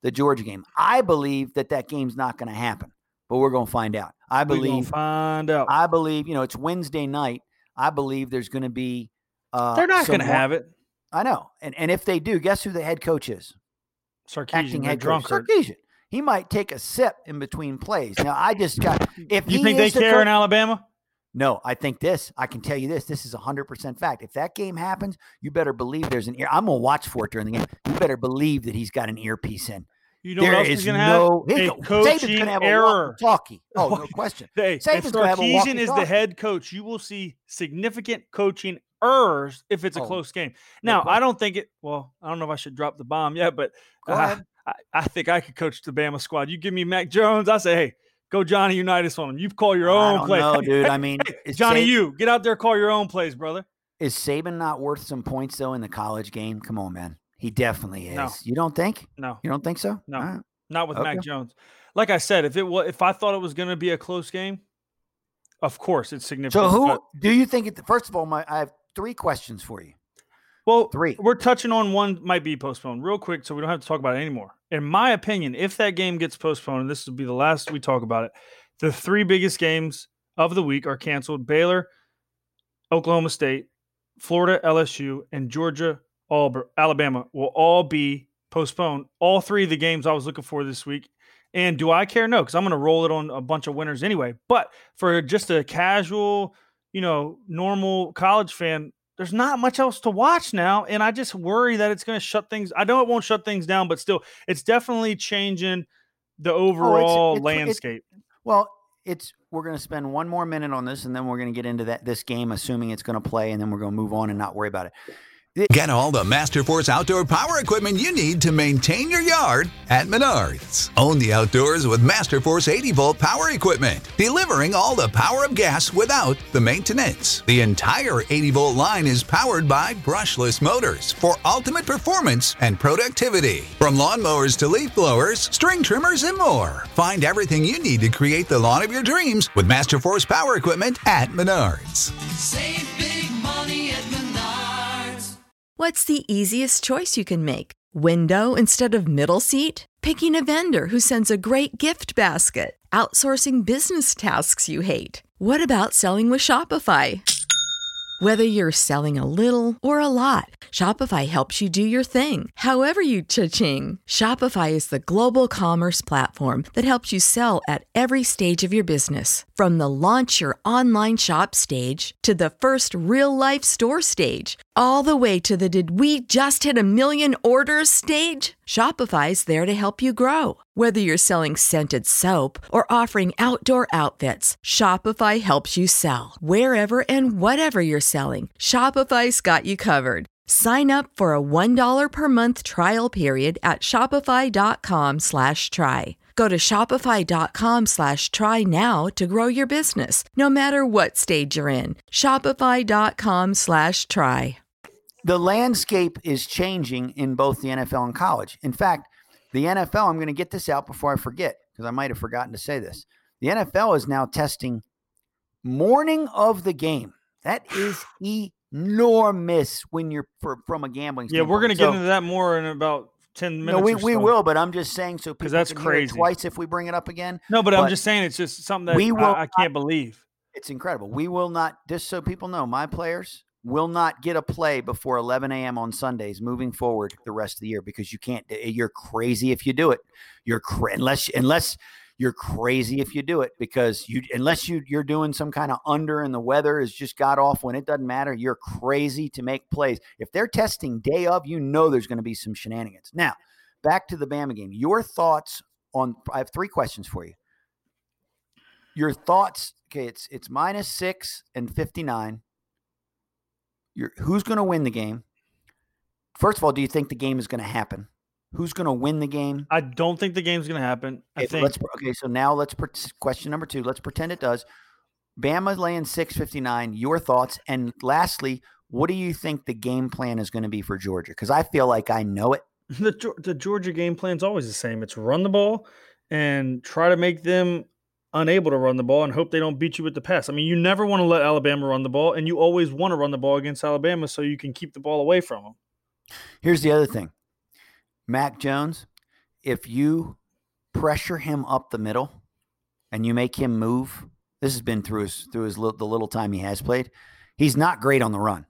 the Georgia game. I believe that that game's not going to happen, but we're going to find out. I We're gonna believe. find out. I believe. You know, it's Wednesday night. I believe there's going to be. Uh, They're not some going to more- have it. I know, and and if they do, guess who the head coach is? Sarkisian, Acting the head coach, drunkard. Sarkisian. He might take a sip in between plays. Now, I just got. If You he think they is the care coach- in Alabama? No, I think this. I can tell you this. This is a hundred percent fact. If that game happens, you better believe there's an ear. I'm gonna watch for it during the game. You better believe that he's got an earpiece in. You know There what else is he's going to no. have? he A go- Saban's coaching gonna have error. a walkie-talkie. Oh, no question. Hey, if Saban's gonna have a Sarkisian is the walkie-talkie. head coach, you will see significant coaching errors if it's a Oh, close game. no Now, I question. don't think it. Well, I don't know if I should drop the bomb yet, but Go uh, ahead. I, I think I could coach the Bama squad. You give me Mac Jones, I say, hey, go Johnny Unitas on him. You call your I own don't plays. know, dude. I mean, Hey, is Johnny, Saban- you get out there, call your own plays, brother. Is Saban not worth some points though in the college game? Come on, man. He definitely is. No. You don't think? No, You don't think so? No. All right. not with Mac Okay. Jones. Like I said, if it was, if I thought it was going to be a close game, of course it's significant. So who but- do you think? It, first of all, my I have three questions for you. Well, Three. We're touching on one might be postponed real quick, so we don't have to talk about it anymore. In my opinion, if that game gets postponed, and this will be the last we talk about it, the three biggest games of the week are canceled: Baylor, Oklahoma State, Florida, L S U, and Georgia, Auburn, Alabama will all be postponed. All three of the games I was looking for this week. And do I care? No, because I'm going to roll it on a bunch of winners anyway. But for just a casual, you know, normal college fan, there's not much else to watch now. And I just worry that it's going to shut things. I know it won't shut things down, but still, it's definitely changing the overall it's- it's- landscape. Well, it's we're going to spend one more minute on this, and then we're going to get into that this game, assuming it's going to play, and then we're going to move on and not worry about it. Get all the Masterforce outdoor power equipment you need to maintain your yard at Menards. Own the outdoors with Masterforce eighty volt power equipment, delivering all the power of gas without the maintenance. The entire eighty volt line is powered by brushless motors for ultimate performance and productivity. From lawnmowers to leaf blowers, string trimmers, and more. Find everything you need to create the lawn of your dreams with Masterforce power equipment at Menards. Save big money at Menards. What's the easiest choice you can make? Window instead of middle seat? Picking a vendor who sends a great gift basket? Outsourcing business tasks you hate? What about selling with Shopify? Whether you're selling a little or a lot, Shopify helps you do your thing, however you cha-ching. Shopify is the global commerce platform that helps you sell at every stage of your business. From the launch your online shop stage to the first real-life store stage, all the way to the did we just hit a million orders stage. Shopify's there to help you grow. Whether you're selling scented soap or offering outdoor outfits, Shopify helps you sell. Wherever and whatever you're selling, Shopify's got you covered. Sign up for a one dollar per month trial period at shopify.com slash try. Go to shopify.com slash try now to grow your business, no matter what stage you're in. Shopify.com slash try. The landscape is changing in both the N F L and college. In fact, the N F L, I'm going to get this out before I forget, because I might have forgotten to say this. The N F L is now testing morning of the game. That is enormous when you're for, from a gambling Yeah, we're going to standpoint. get into that more in about ten minutes. No, we, or we so. will, but I'm just saying so people that's can hear it crazy. twice if we bring it up again. No, but, I'm But just saying it's just something that we will I, I can't believe. It's incredible. We will not, just so people know, my players will not get a play before eleven a.m. on Sundays moving forward the rest of the year, because you can't, you're crazy if you do it. You're cra- unless, unless you're crazy if you do it, because you, unless you, you're doing some kind of under and the weather is just got off when it doesn't matter. You're crazy to make plays. If they're testing day of, you know, there's going to be some shenanigans. Now back to the Bama game, your thoughts on, I have three questions for you. Your thoughts. Okay. It's, it's minus six and fifty-nine. You're, who's going to win the game? First of all, do you think the game is going to happen? Who's going to win the game? I don't think the game's going to happen. I Okay, think let's, okay, so now let's pre- question number two. Let's pretend it does. Bama's laying six fifty-nine. Your thoughts, and lastly, what do you think the game plan is going to be for Georgia? Because I feel like I know it. the Geor- the Georgia game plan is always the same. It's run the ball and try to make them unable to run the ball and hope they don't beat you with the pass. I mean, you never want to let Alabama run the ball, and you always want to run the ball against Alabama so you can keep the ball away from them. Here's the other thing. Mac Jones, if you pressure him up the middle and you make him move, this has been through his through his the little time he has played. He's not great on the run.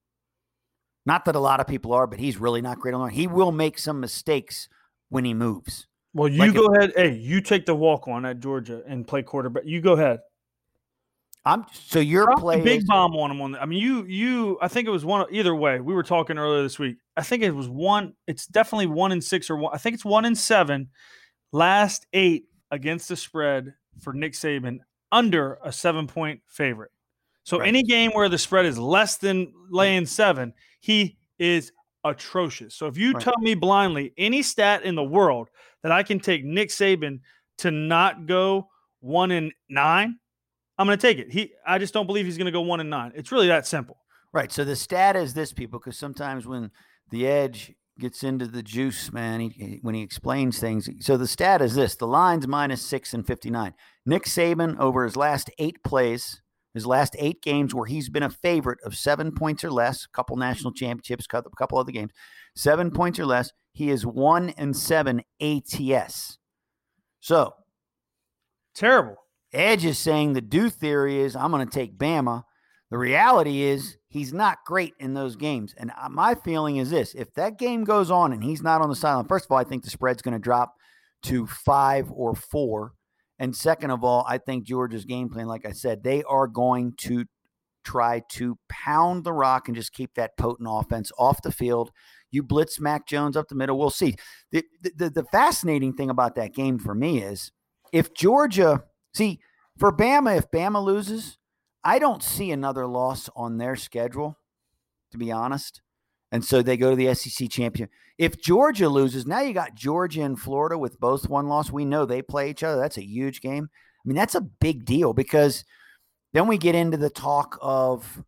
Not that a lot of people are, but he's really not great on the run. He will make some mistakes when he moves. Well, you like go if, ahead. Hey, you take the walk on at Georgia and play quarterback. You go ahead. I'm so your Drop play the big is, bomb on him on the, I mean, you you I think it was one either way. We were talking earlier this week. I think it was one. It's definitely one in six or one. I think it's one in seven. Last eight against the spread for Nick Saban under a seven point favorite. So right. any game where the spread is less than laying seven, he is atrocious. So if you right. tell me blindly any stat in the world that I can take Nick Saban to not go one in nine, I'm going to take it. He, I just don't believe he's going to go one and nine. It's really that simple. Right. So the stat is this, people, because sometimes when the edge gets into the juice, man, he, when he explains things. So the stat is this: the line's minus six and fifty-nine. Nick Saban over his last eight plays, his last eight games where he's been a favorite of seven points or less, a couple national championships, a couple other games, seven points or less. He is one and seven A T S. So terrible. Edge is saying the do theory is I'm going to take Bama. The reality is he's not great in those games. And my feeling is this: if that game goes on and he's not on the sideline, first of all, I think the spread's going to drop to five or four. And second of all, I think Georgia's game plan, like I said, they are going to try to pound the rock and just keep that potent offense off the field. You blitz Mac Jones up the middle. We'll see. The, the, the fascinating thing about that game for me is if Georgia – see, for Bama, if Bama loses, I don't see another loss on their schedule, to be honest. And so they go to the S E C championship. If Georgia loses, now you got Georgia and Florida with both one loss. We know they play each other. That's a huge game. I mean, that's a big deal because then we get into the talk of,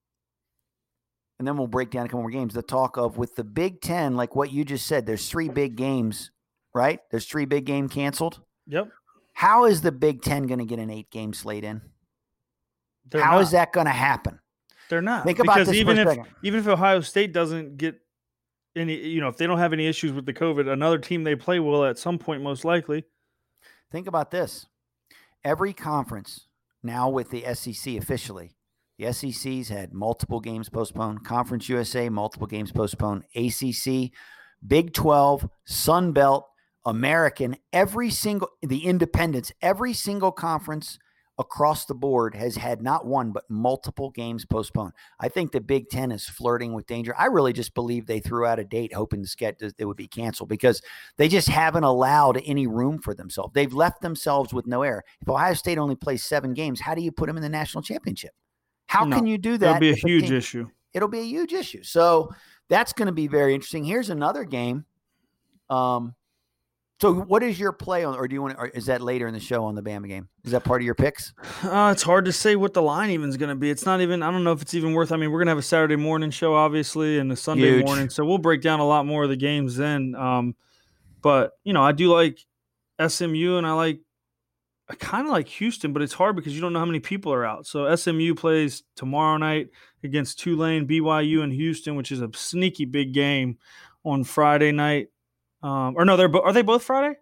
and then we'll break down a couple more games, the talk of with the Big Ten, like what you just said, there's three big games, right? There's three big games canceled. Yep. How is the Big Ten going to get an eight-game slate in? They're How not. is that going to happen? They're not. Think about because this even for a if second. even if Ohio State doesn't get any, you know, if they don't have any issues with the COVID, another team they play will at some point most likely. Think about this. Every conference now with the S E C officially, the S E C's had multiple games postponed. Conference U S A, multiple games postponed. A C C, Big twelve, Sun Belt, American, every single, the independents, every single conference across the board has had not one, but multiple games postponed. I think the Big Ten is flirting with danger. I really just believe they threw out a date hoping the sketch it would be canceled because they just haven't allowed any room for themselves. They've left themselves with no air. If Ohio State only plays seven games, how do you put them in the national championship? How No, can you do that? That'll be a if huge team, issue. It'll be a huge issue. So that's going to be very interesting. Here's another game. Um, So what is your play on, or do you want to, or is that later in the show on the Bama game? Is that part of your picks? Uh, it's hard to say what the line even is going to be. It's not even, I don't know if it's even worth, I mean, we're going to have a Saturday morning show, obviously, and a Sunday Huge. morning. So we'll break down a lot more of the games then. Um, but, you know, I do like S M U and I like, I kind of like Houston, but it's hard because you don't know how many people are out. So S M U plays tomorrow night against Tulane, B Y U, and Houston, which is a sneaky big game on Friday night. Um, or no, they're bo- are they both Friday?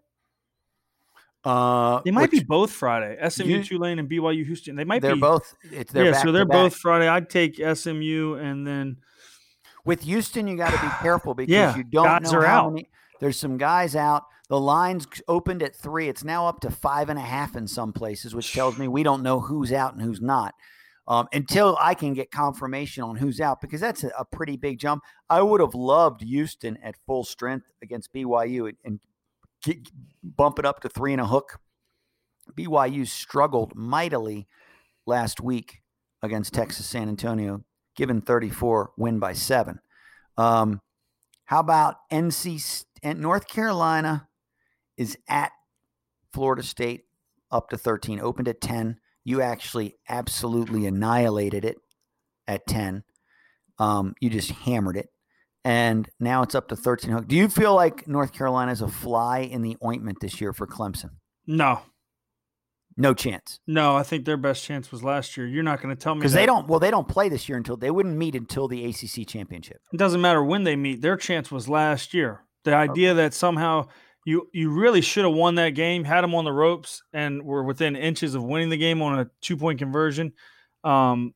Uh, They might which, be both Friday. S M U, you- Tulane, and B Y U, Houston. They might They're be both. It's they're yeah, back so they're to both back. Friday. I'd take S M U and then With Houston, you got to be careful because Yeah, you don't guys know are how out. many. There's some guys out. The line's opened at three. It's now up to five and a half in some places, which tells me we don't know who's out and who's not. Um, until I can get confirmation on who's out, because that's a, a pretty big jump. I would have loved Houston at full strength against B Y U and, and get, bump it up to three and a hook. B Y U struggled mightily last week against Texas San Antonio, given thirty-four, win by seven. Um, how about N C and North Carolina is at Florida State up to thirteen, opened at ten. You actually absolutely annihilated it at ten. Um, you just hammered it. And now it's up to thirteen. Do you feel like North Carolina is a fly in the ointment this year for Clemson? no, No chance. no. I think their best chance was last year. You're not going to tell me Because that. they don't, well, they don't play this year until, they wouldn't meet until the A C C championship. It doesn't matter when they meet. Their chance was last year. The idea that somehow You you really should have won that game, had them on the ropes, and were within inches of winning the game on a two-point conversion. Um,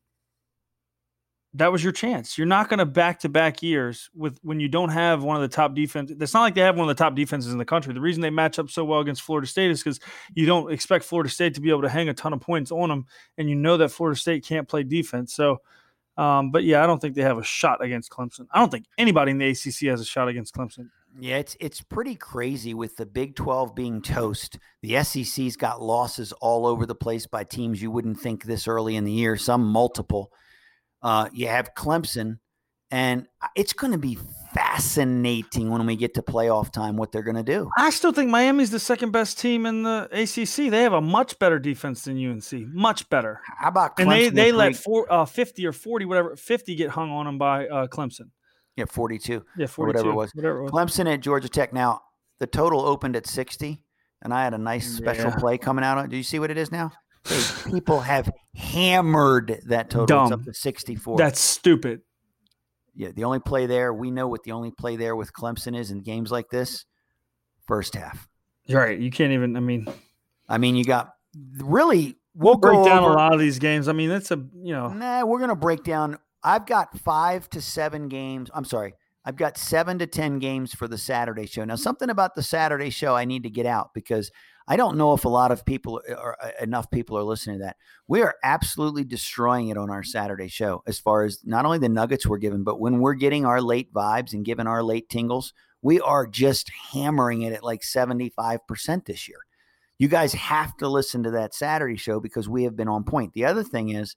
that was your chance. You're not going to back-to-back years with when you don't have one of the top defenses. It's not like they have one of the top defenses in the country. The reason they match up so well against Florida State is because you don't expect Florida State to be able to hang a ton of points on them, and you know that Florida State can't play defense. So, um, but, yeah, I don't think they have a shot against Clemson. I don't think anybody in the A C C has a shot against Clemson. Yeah, it's it's pretty crazy with the Big twelve being toast. The S E C's got losses all over the place by teams you wouldn't think this early in the year, some multiple. Uh, you have Clemson, and it's going to be fascinating when we get to playoff time what they're going to do. I still think Miami's the second best team in the A C C. They have a much better defense than U N C, much better. How about Clemson? And they, they let week? four, uh, fifty or forty, whatever, fifty get hung on them by uh, Clemson. Yeah, forty-two. Yeah, forty-two. Or whatever it was. Whatever it was. Clemson at Georgia Tech. Now, the total opened at sixty, and I had a nice special Yeah. play coming out. Do you see what it is now? Hey, people have hammered that total. Dumb. It's up to sixty-four. That's stupid. Yeah, the only play there, we know what the only play there with Clemson is in games like this, first half. You're right. You can't even, I mean. I mean, you got really. We'll break go down over- a lot of these games. I mean, that's a, you know. Nah, we're going to break down. I've got five to seven games. I'm sorry. I've got seven to ten games for the Saturday show. Now, something about the Saturday show I need to get out because I don't know if a lot of people or enough people are listening to that. We are absolutely destroying it on our Saturday show as far as not only the nuggets we're giving, but when we're getting our late vibes and giving our late tingles, we are just hammering it at like seventy-five percent this year. You guys have to listen to that Saturday show because we have been on point. The other thing is,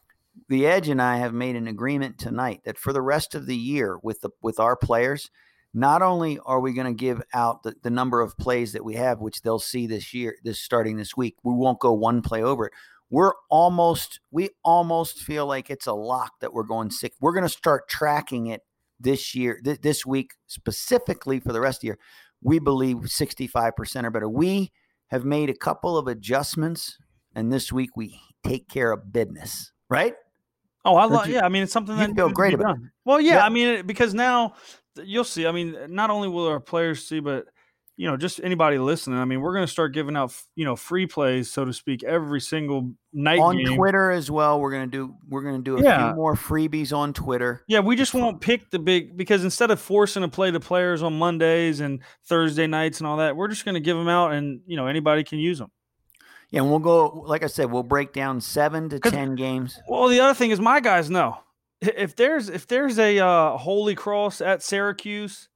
The Edge and I have made an agreement tonight that for the rest of the year with the with our players, not only are we going to give out the, the number of plays that we have, which they'll see this year, this starting this week, we won't go one play over it. We're almost, we almost feel like it's a lock that we're going six. We're going to start tracking it this year, th- this week specifically for the rest of the year. We believe sixty-five percent or better. We have made a couple of adjustments, and this week we take care of business, right? Oh, I Don't love. you- Yeah, I mean, it's something you that feel needs to great be about done. Well, yeah, Yeah. I mean, it- because now you'll see. I mean, not only will our players see, but you know, just anybody listening. I mean, we're going to start giving out, you know, free plays, so to speak, every single night On game. Twitter as well, we're gonna do we're gonna do a Yeah. few more freebies on Twitter. Yeah, we just won't pick the big because instead of forcing to play the players on Mondays and Thursday nights and all that, we're just going to give them out, and you know, anybody can use them. Yeah, and we'll go like I said, we'll break down seven to 'Cause- ten games. Well, the other thing is, my guys know if there's if there's a uh, Holy Cross at Syracuse,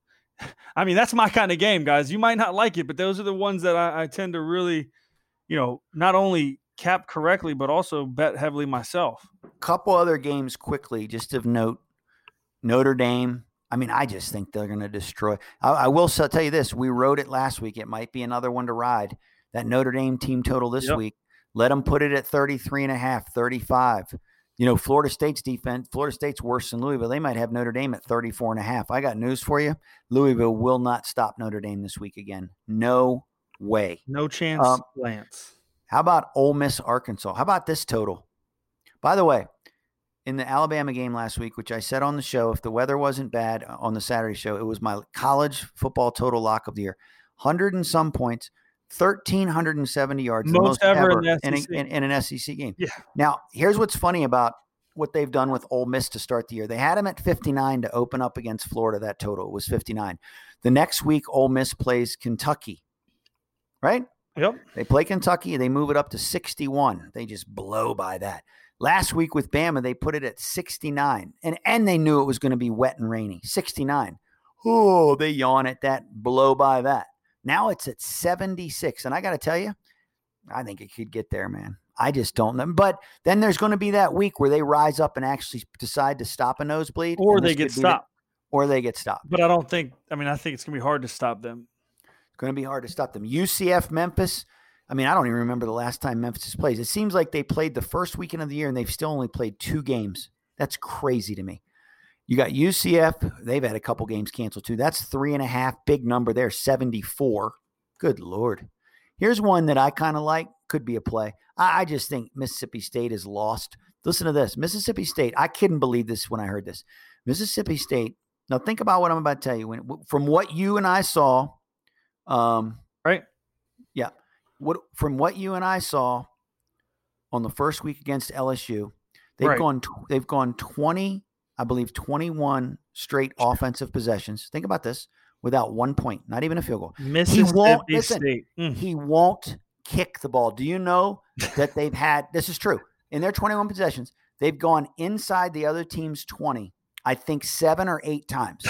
I mean that's my kind of game, guys. You might not like it, but those are the ones that I, I tend to really, you know, not only cap correctly but also bet heavily myself. Couple other games quickly, just of note. Notre Dame. I mean, I just think they're going to destroy. I, I will so- tell you this: we wrote it last week. It might be another one to ride. That Notre Dame team total this Yep. week. Let them put it at thirty-three and a half, thirty-five. You know, Florida State's defense, Florida State's worse than Louisville. They might have Notre Dame at thirty-four and a half. I got news for you. Louisville will not stop Notre Dame this week again. No way. No chance, Um, Lance. How about Ole Miss, Arkansas? How about this total? By the way, in the Alabama game last week, which I said on the show, if the weather wasn't bad on the Saturday show, it was my college football total lock of the year. one hundred and some points, one thousand three hundred seventy yards. the Most ever in the in, S E C. a- in- in an S E C game. Yeah. Now, here's what's funny about what they've done with Ole Miss to start the year. They had them at fifty-nine to open up against Florida. That total was fifty-nine. The next week, Ole Miss plays Kentucky, right? Yep. They play Kentucky. They move it up to sixty-one. They just blow by that. Last week with Bama, they put it at sixty-nine. And, and they knew it was going to be wet and rainy. sixty-nine. Oh, they yawn at that, blow by that. Now it's at seventy-six. And I got to tell you, I think it could get there, man. I just don't know. But then there's going to be that week where they rise up and actually decide to stop a nosebleed. Or and they this get could be the- stopped. or they get stopped. But I don't think. I mean, I think it's gonna be hard to stop them. It's going to be hard to stop them. U C F, Memphis. I mean, I don't even remember the last time Memphis plays. It seems like they played the first weekend of the year and they've still only played two games. That's crazy to me. You got U C F. They've had a couple games canceled too. That's three and a half. Big number there, seventy-four. Good Lord. Here's one that I kind of like. Could be a play. I, I just think Mississippi State is lost. Listen to this. Mississippi State. I couldn't believe this when I heard this. Mississippi State. Now think about what I'm about to tell you. When, from what you and I saw Um, right? Yeah. What from what you and I saw on the first week against L S U, they've Right. gone they've gone twenty, I believe twenty-one straight offensive possessions. Think about this, without one point, not even a field goal. Mississippi he won't listen. State. Mm. He won't kick the ball. Do you know that they've had this is true. In their twenty-one possessions, they've gone inside the other team's twenty, I think seven or eight times.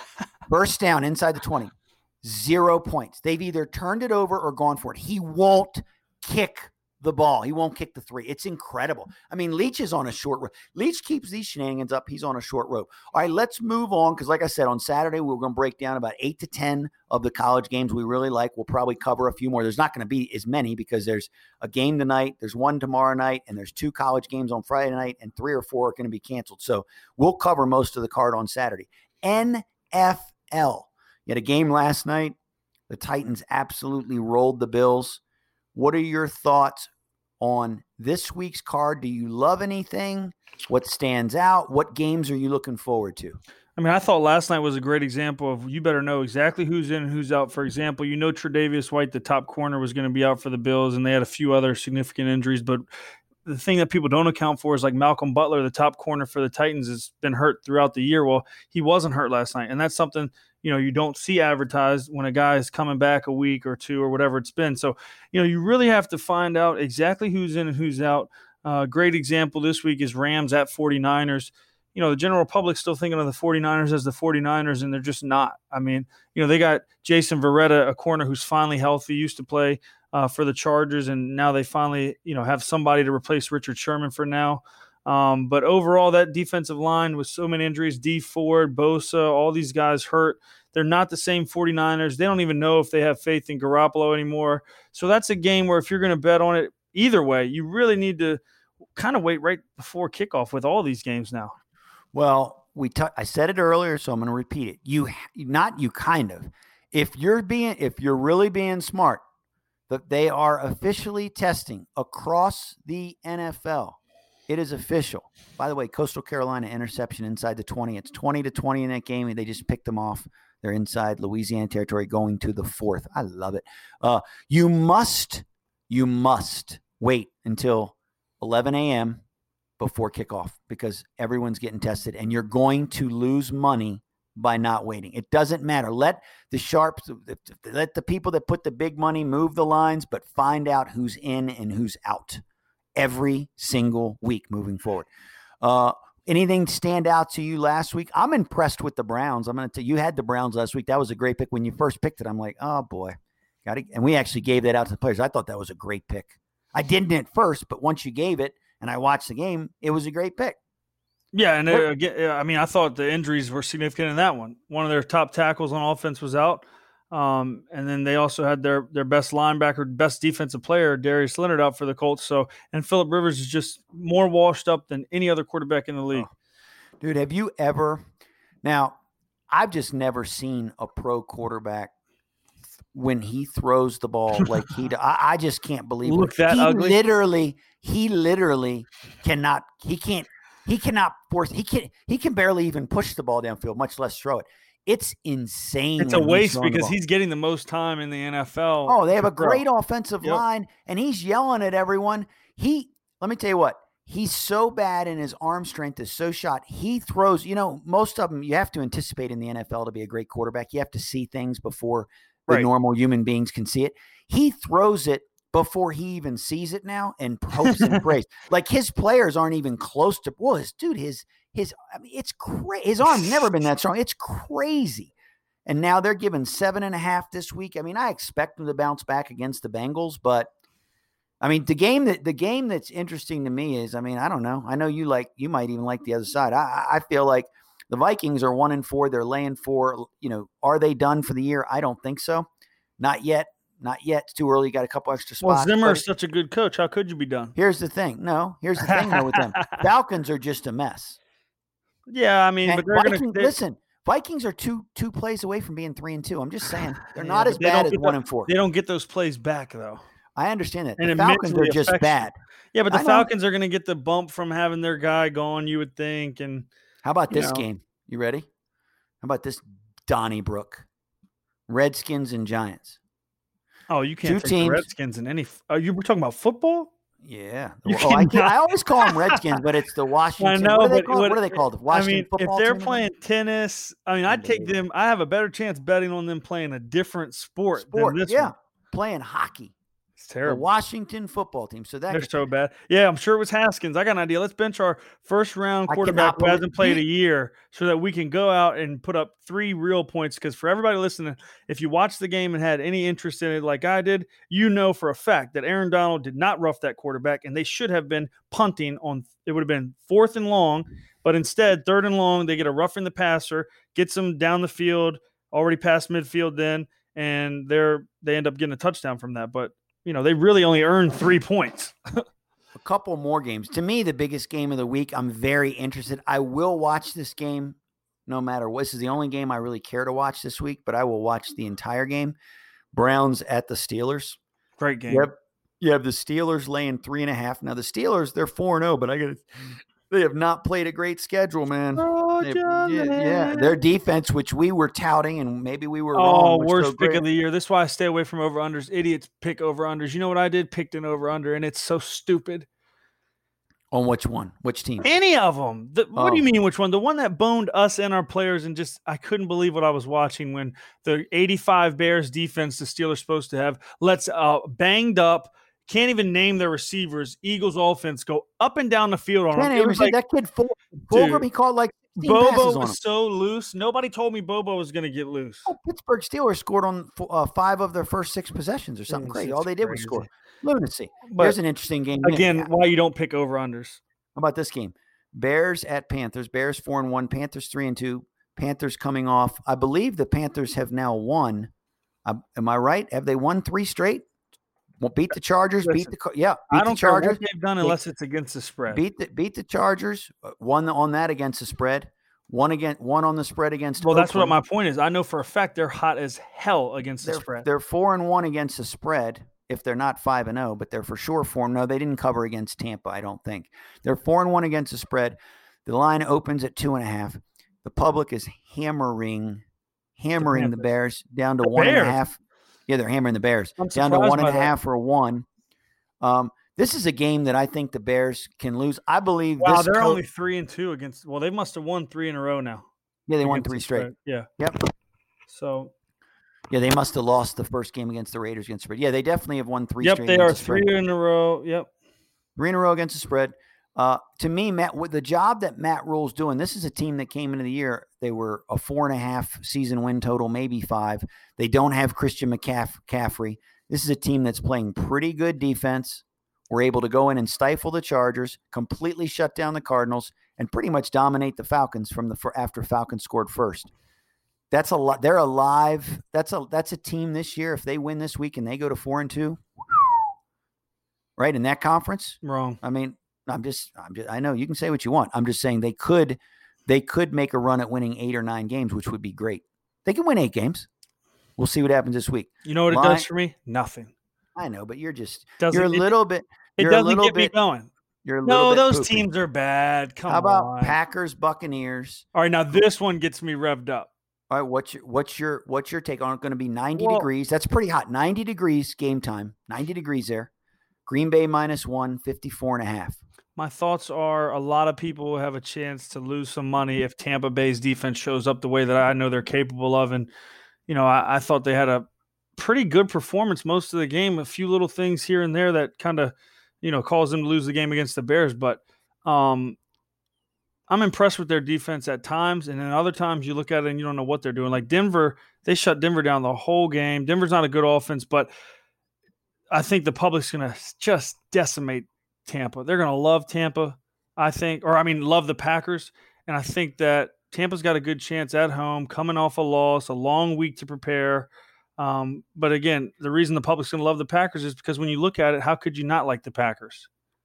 First down inside the twenty. Zero points. They've either turned it over or gone for it. He won't kick the ball. He won't kick the three. It's incredible. I mean, Leach is on a short rope. Leach keeps these shenanigans up. He's on a short rope. All right, let's move on because, like I said, on Saturday, we're going to break down about eight to ten of the college games we really like. We'll probably cover a few more. There's not going to be as many because there's a game tonight, there's one tomorrow night, and there's two college games on Friday night, and three or four are going to be canceled. So we'll cover most of the card on Saturday. N F L. You had a game last night. The Titans absolutely rolled the Bills. What are your thoughts on this week's card? Do you love anything? What stands out? What games are you looking forward to? I mean, I thought last night was a great example of you better know exactly who's in and who's out. For example, you know Tre'Davious White, the top corner, was going to be out for the Bills, and they had a few other significant injuries. But the thing that people don't account for is like Malcolm Butler, the top corner for the Titans, has been hurt throughout the year. Well, he wasn't hurt last night, and that's something – you know, you don't see advertised when a guy is coming back a week or two or whatever it's been. So, you know, you really have to find out exactly who's in and who's out. Uh, great example this week is Rams at 49ers. You know, the general public's still thinking of the 49ers as the 49ers, and they're just not. I mean, you know, they got Jason Verretta, a corner who's finally healthy, used to play uh, for the Chargers, and now they finally, you know, have somebody to replace Richard Sherman for now. Um, but overall, that defensive line with so many injuries, D Ford, Bosa, all these guys hurt. They're not the same 49ers. They don't even know if they have faith in Garoppolo anymore. So that's a game where if you're going to bet on it either way, you really need to kind of wait right before kickoff with all these games now. Well, we t- I said it earlier, so I'm going to repeat it. You not you kind of. If you're being if you're really being smart, that they are officially testing across the N F L. It is official. By the way, Coastal Carolina interception inside the twenty. It's twenty to twenty in that game. They just picked them off. They're inside Louisiana territory going to the fourth. I love it. Uh, you must, you must wait until eleven a.m. before kickoff because everyone's getting tested and you're going to lose money by not waiting. It doesn't matter. Let the sharps, let the people that put the big money move the lines, but find out who's in and who's out every single week moving forward. Uh, anything stand out to you last week? I'm impressed with the Browns. I'm going to tell you, you had the Browns last week. That was a great pick. When you first picked it, I'm like, oh boy, got it. And we actually gave that out to the players. I thought that was a great pick. I didn't at first, but once you gave it and I watched the game, it was a great pick. Yeah, and uh, again, I mean, I thought the injuries were significant in that one. One of their top tackles on offense was out. Um, and then they also had their their best linebacker, best defensive player, Darius Leonard, out for the Colts. So, and Phillip Rivers is just more washed up than any other quarterback in the league. Oh. Dude, have you ever – now, I've just never seen a pro quarterback when he throws the ball like he – I, I just can't believe Look it. that he ugly. Literally, he literally cannot – he can't – he cannot force – he can he can barely even push the ball downfield, much less throw it. It's insane. It's a waste because he's getting the most time in the N F L. Oh, they have a great offensive Yep. line, and he's yelling at everyone. He, let me tell you what, he's so bad and his arm strength is so shot. He throws, you know, most of them you have to anticipate in the N F L to be a great quarterback. You have to see things before the Right. normal human beings can see it. He throws it before he even sees it now and hopes and prays. Like his players aren't even close to, well, his dude, his, his, I mean, it's crazy. His arm's never been that strong. It's crazy. And now they're giving seven and a half this week. I mean, I expect them to bounce back against the Bengals, but I mean, the game that the game that's interesting to me is, I mean, I don't know. I know you like, you might even like the other side. I, I feel like the Vikings are one and four. They're laying four. You know, are they done for the year? I don't think so. Not yet. Not yet. It's too early. You got a couple extra spots. Well, Zimmer but is such a good coach. How could you be done? Here's the thing. No, here's the thing though with them. Falcons are just a mess. Yeah, I mean, And but they're Vikings, going to listen. Vikings are two two plays away from being three and two. I'm just saying they're Yeah, not but as they bad don't as get one the- and four. They don't get those plays back though. I understand that. And The it Falcons are mentally just affects you. bad. Yeah, but the I know. Falcons are going to get the bump from having their guy gone, you would think. And How about you this know. game? You ready? How about this Donnybrook? Redskins and Giants. Oh, you can't Two take teams. the Redskins in any. Are you were talking about football? Yeah. You Oh, I, can't, cannot- I always call them Redskins, but it's the Washington. I know, what, are they but called? what- what are they called? The I Washington mean, if football they're team? playing tennis, I mean, I'd take them. I have a better chance betting on them playing a different sport, Sport, than this yeah. one. Playing hockey. It's The terrible. Washington football team. So that They're so bad. Yeah, I'm sure it was Haskins. I got an idea. Let's bench our first round I quarterback cannot who hasn't believe- played a year so that we can go out and put up three real points. Because for everybody listening, if you watched the game and had any interest in it like I did, you know for a fact that Aaron Donald did not rough that quarterback, and they should have been punting on – it would have been fourth and long, but instead third and long, they get a roughing the passer, gets them down the field, already past midfield then, and they're they end up getting a touchdown from that. But you know, they really only earned three points. A couple more games. To me, the biggest game of the week. I'm very interested. I will watch this game no matter what. This is the only game I really care to watch this week, but I will watch the entire game. Browns at the Steelers. Great game. Yep. You have the Steelers laying three and a half. Now the Steelers, they're four and zero, but I got they have not played a great schedule, man. They- yeah, yeah, their defense, which we were touting, and maybe we were Oh, wrong. was worst so pick great. of the year. This is why I stay away from over unders. Idiots pick over unders. You know what I did? Picked an over under, and it's so stupid. On which one? Which team? Any of them. The, What do you Oh. mean? Which one? The one that boned us and our players, and just I couldn't believe what I was watching when the eighty-five Bears defense the Steelers supposed to have lets uh, banged up. Can't even name their receivers. Eagles offense go up and down the field on Can't them. It even was say like, that kid Ful- Fulgham, Dude, he caught like sixteen passes Bobo on him. was so loose. Nobody told me Bobo was going to get loose. Oh, Pittsburgh Steelers scored on uh, five of their first six possessions or something Yes, crazy. it's All they did was crazy. score. Lunacy. But Here's an interesting game. Again, How why you don't pick over unders? about this game? Bears at Panthers. Bears four and one. Panthers three and two. Panthers coming off. I believe the Panthers have now won. Uh, am I right? Have they won three straight? Well, beat the Chargers. Listen, beat the Car- yeah. Beat I don't the care Chargers. what they've done They- unless it's against the spread. Beat the beat the Chargers. uh, Won on that against the spread. One against one on the spread against. well, that's what Oakland. my point is. I know for a fact they're hot as hell against the They're, spread. they're four and one against the spread. If they're not five and zero, but they're for sure four. No, they didn't cover against Tampa. I don't think they're four and one against the spread. The line opens at two and a half. The public is hammering, hammering the, Panthers. Bears down to The one and a Bears? half. Yeah, they're hammering the Bears I'm down to surprised one and by a that. half or one. Um, this is a game that I think the Bears can lose. I believe. Wow, this they're co- only three and two against. Well, they must have won three in a row now. yeah, they won against three the straight. spread. Yeah. Yep. So Yeah, they must have lost the first game against the Raiders against the spread. Yeah, they definitely have won three yep, straight. they are against the spread. three in a row. Yep. Three in a row against the spread. Uh, to me, Matt, with the job that Matt Rule's doing, this is a team that came into the year. They were a four and a half season win total, maybe five. They don't have Christian McCaff- McCaffrey. This is a team that's playing pretty good defense. We're able to go in and stifle the Chargers, completely shut down the Cardinals, and pretty much dominate the Falcons from the after Falcons scored first. That's a lot. They're alive. That's a that's a team this year. If they win this week and they go to four and two, right in that conference, Wrong. I mean, I'm just, I'm just, I know you can say what you want. I'm just saying they could, they could make a run at winning eight or nine games, which would be great. They can win eight games. We'll see what happens this week. You know what it Line- does for me? Nothing. I know, but you're just, Doesn't you're a it- little bit, It you're a doesn't little get me bit, going. you're a little No, bit those poopy. teams are bad. Come How about on. Packers, Buccaneers? All right, now this one gets me revved up. All right, what's your, what's your, what's your take on it? Going to be ninety Well- degrees. That's pretty hot. ninety degrees game time. ninety degrees there. Green Bay minus one, fifty-four and a half. My thoughts are a lot of people will have a chance to lose some money if Tampa Bay's defense shows up the way that I know they're capable of. And, you know, I, I thought they had a pretty good performance most of the game. A few little things here and there that kind of, you know, caused them to lose the game against the Bears. But um, I'm impressed with their defense at times. And then other times you look at it and you don't know what they're doing. Like Denver, they shut Denver down the whole game. Denver's not a good offense, but I think the public's going to just decimate Tampa. They're going to love Tampa, I think, or I mean, love the Packers. And I think that Tampa's got a good chance at home, coming off a loss, a long week to prepare. Um, but again, the reason the public's going to love the Packers is because when you look at it, how could you not like the Packers?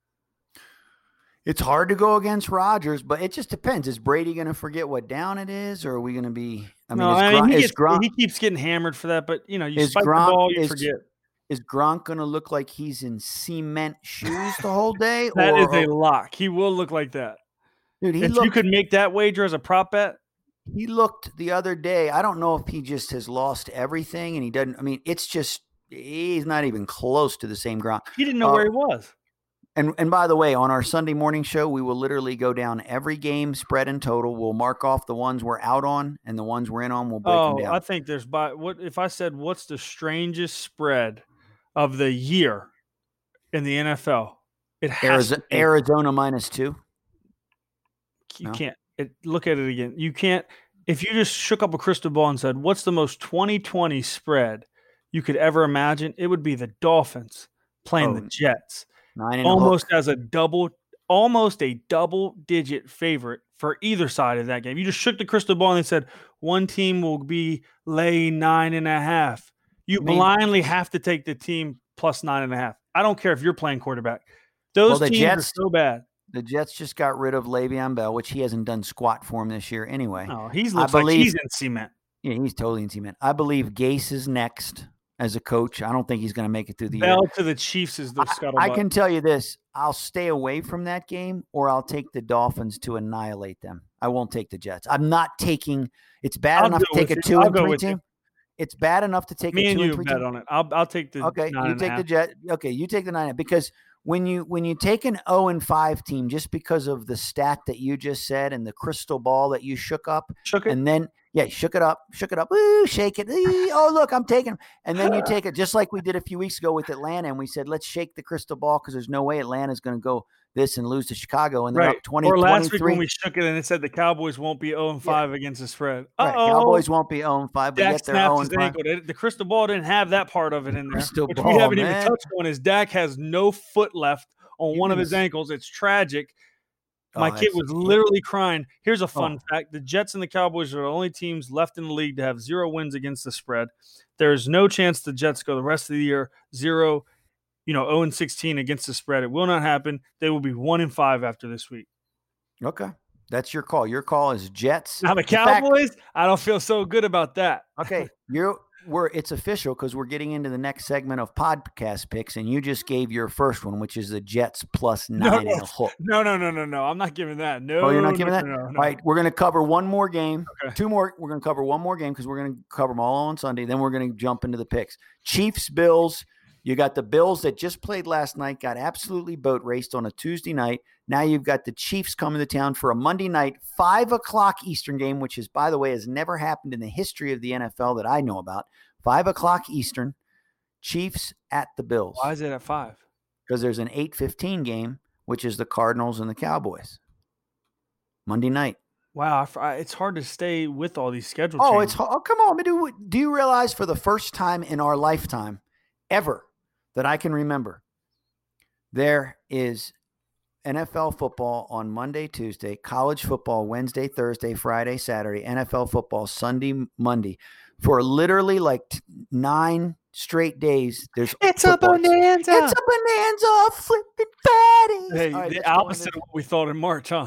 It's hard to go against Rodgers, but it just depends. Is Brady going to forget what down it is, or are we going to be? I mean, no, is, I mean, Gronk, he, is, gets, Gronk, he keeps getting hammered for that, but you know, you Is spike Gronk- the ball, you is- forget. is Gronk going to look like he's in cement shoes the whole day? That or, is a lock. He will look like that. dude, he If looked, you could make that wager as a prop bet, He looked the other day. I don't know if he just has lost everything and he doesn't. I mean, it's just he's not even close to the same ground. He didn't know uh, where he was. And and by the way, on our Sunday morning show, we will literally go down every game, spread and total. We'll mark off the ones we're out on and the ones we're in on. We'll break Oh, them down. I think there's by what if I said what's the strangest spread of the year in the N F L? It has Arizona, to be. Arizona minus two. You No? can't it, look at it again. You can't if you just shook up a crystal ball and said, "What's the most twenty twenty spread you could ever imagine?" It would be the Dolphins playing Oh, the Jets, Nine and almost a hook. as a double, almost a double-digit favorite for either side of that game. You just shook the crystal ball and said one team will be laying nine and a half. You I mean- blindly have to take the team plus nine and a half. I don't care if you're playing quarterback. Those Well, the teams Jets- are so bad. The Jets just got rid of Le'Veon Bell, which he hasn't done squat for him this year anyway. No, he I looks like believe- he's in cement. Yeah, he's totally in cement. I believe Gase is next as a coach. I don't think he's going to make it through the year. Bell to the Chiefs is the scuttlebutt. I can tell you this. I'll stay away from that game or I'll take the Dolphins to annihilate them. I won't take the Jets. I'm not taking – it's bad I'll enough go to take with a you. two I'll and go three with you. team. It's bad enough to take Me a and two and you three bet team. on it. I'll I'll take the Okay, nine you and a take the half. Jet. Okay, you take the nine because when you when you take an oh and five team just because of the stat that you just said and the crystal ball that you shook up, Shook it. and then yeah, shook it up, shook it up, ooh, shake it. Ooh, oh, look, I'm taking. And then you take it just like we did a few weeks ago with Atlanta, and we said let's shake the crystal ball because there's no way Atlanta's going to go this and lose to Chicago, and they're Right. up twenty, Or last week twenty-three. when we shook it and it said the Cowboys won't be oh and five against the spread. Right, Uh-oh. Cowboys won't be oh and five, but Dak yet they're snapped oh his and five. ankle. They- The crystal ball didn't have that part of it in there, Crystal which ball, we haven't man. even touched on. Is Dak has no foot left on He's one of been his s- ankles. It's tragic. My Oh, kid that's- was literally crying. Here's a fun Oh. fact. The Jets and the Cowboys are the only teams left in the league to have zero wins against the spread. There's no chance the Jets go the rest of the year zero, you know, oh and sixteen against the spread. It will not happen. They will be one and five after this week. Okay, that's your call. Your call is Jets. Now the In fact- Cowboys, I don't feel so good about that. Okay, you're we're it's official because we're getting into the next segment of podcast picks, and you just gave your first one, which is the Jets plus nine and a hook. No, no, no, no, no. I'm not giving that. No. Oh, you're not no, giving no, that? No, no. All right, we're going to cover one more game, Okay. two more. We're going to cover one more game because we're going to cover them all on Sunday. Then we're going to jump into the picks. Chiefs, Bills. You got the Bills that just played last night, got absolutely boat raced on a Tuesday night. Now you've got the Chiefs coming to town for a Monday night, five o'clock Eastern game, which is, by the way, has never happened in the history of the N F L that I know about. Five o'clock Eastern, Chiefs at the Bills. Why is it at five? Because there's an eight fifteen game, which is the Cardinals and the Cowboys. Monday night. Wow, I f- I- it's hard to stay with all these schedule Oh, changes. it's oh, come on. Do, do you realize for the first time in our lifetime ever that I can remember, there is N F L football on Monday, Tuesday, college football Wednesday, Thursday, Friday, Saturday, N F L football Sunday, Monday. For literally like t- nine straight days, there's It's a football. bonanza. It's a bonanza, flipping fatties. Hey, All right, the let's go into- opposite of what we thought in March, huh?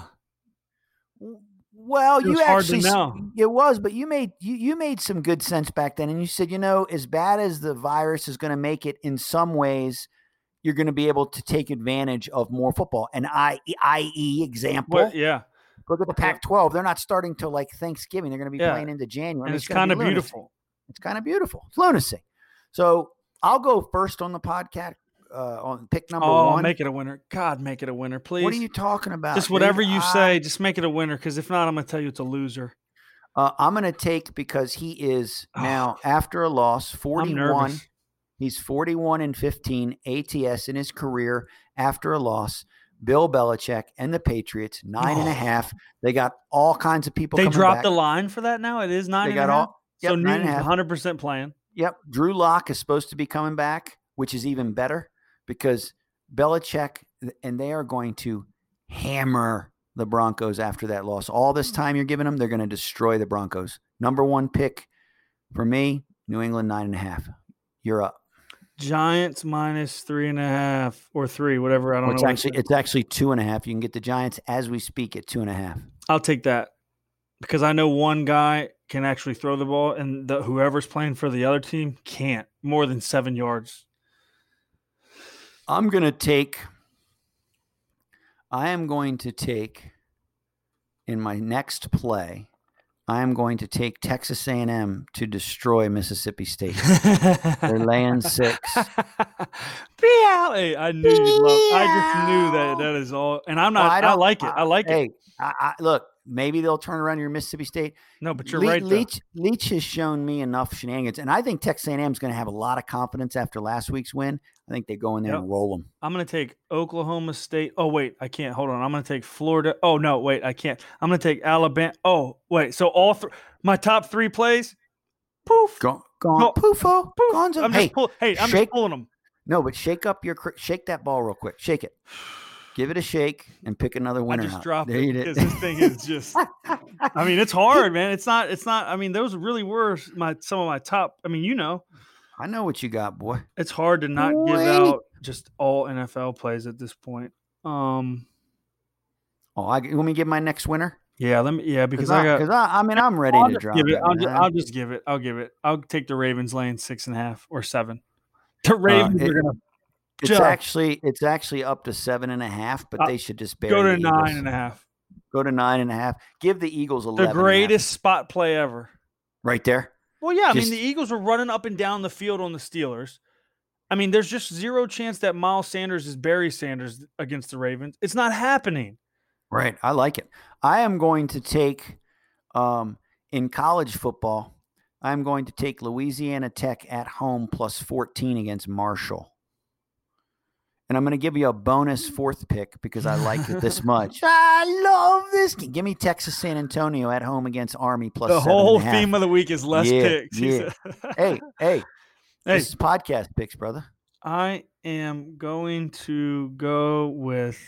Well, It you was hard to actually know. it was, but you made you you made some good sense back then, and you said, you know, as bad as the virus is going to make it, in some ways, you're going to be able to take advantage of more football. And I, I E example, But yeah, look at the Pac twelve. They're not starting till like Thanksgiving. They're going to be Yeah. playing into January. and it's gonna kind be of lunacy. beautiful. It's kind of beautiful. It's lunacy. So I'll go first on the podcast uh, on pick number Oh, one. make it a winner. God, make it a winner, please. What are you talking about? Just dude? whatever you I- say, just make it a winner. Because if not, I'm going to tell you it's a loser. Uh, I'm going to take because he is Oh, now after a loss, I'm forty-one. nervous. He's forty-one and fifteen A T S in his career after a loss. Bill Belichick and the Patriots, nine and a Oh. half. They got all kinds of people They coming dropped back. the line for that now. It is nine They and a got half. all- So yep, nine and a Newton's half. one hundred percent playing. Yep. Drew Lock is supposed to be coming back, which is even better because Belichick, and they are going to hammer the Broncos after that loss. All this time you're giving them, they're going to destroy the Broncos. Number one pick for me, New England, nine and a half. You're up. Giants minus three and a half or three, whatever. I don't Well, it's know. what actually it is. it's actually two and a half. You can get the Giants as we speak at two and a half. I'll take that because I know one guy can actually throw the ball, and the, whoever's playing for the other team can't more than seven yards. I'm gonna take. I am going to take in my next play. I am going to take Texas A and M to destroy Mississippi State. They're laying six. Hey, I knew you'd love. I just knew that that is all. And I'm not. Well, I, I, don't, like it. I like hey, it. I, I, look, maybe they'll turn around your Mississippi State. No, but you're Le- right. Though. Leach, Leach has shown me enough shenanigans, and I think Texas A and M is going to have a lot of confidence after last week's win. I think they go in there Yep. and roll them. I'm going to take Oklahoma State. Oh, wait, I can't. Hold on. I'm going to take Florida. Oh, no, wait, I can't. I'm going to take Alabama. Oh, wait. So all three, my top three plays, poof. Go, go on, Go- poofo, poof. gonzo. I'm Hey, just pull, hey, I'm shake- just pulling them. no, but shake up your, cr- shake that ball real quick. Shake it. Give it a shake and pick another I winner just out. dropped There it you because did. this thing is just. I mean, it's hard, man. It's not. It's not. I mean, those really were my some of my top. I mean, you know, I know what you got, boy. it's hard to not give Boy. out just all N F L plays at this point. Um, Oh, I, you want me to give my next winner? yeah, let me. Yeah, because Because I I, got. 'cause I, I mean, I'm ready I'll to just drop give it. it. I'll, ju- man. I'll just give it. I'll give it. I'll take the Ravens laying six and a half or seven. The Ravens Uh, it- are gonna It's Just- actually it's actually up to seven and a half, but Uh, they should just bury go to the nine Eagles. and a half. Go to nine and a half. Give the Eagles eleven. The and a half. greatest spot play ever. right there. Well, yeah, I Just- mean the Eagles were running up and down the field on the Steelers. I mean, there's just zero chance that Miles Sanders is Barry Sanders against the Ravens. It's not happening. Right. I like it. I am going to take um, in college football. I'm going to take Louisiana Tech at home plus fourteen against Marshall. And I'm going to give you a bonus fourth pick because I like it this much. I love this game. Give me Texas San Antonio at home against Army plus The seven whole and a half. theme of the week is less Yeah, picks. He yeah. said- hey, hey, Hey. this is podcast picks, brother. I am going to go with.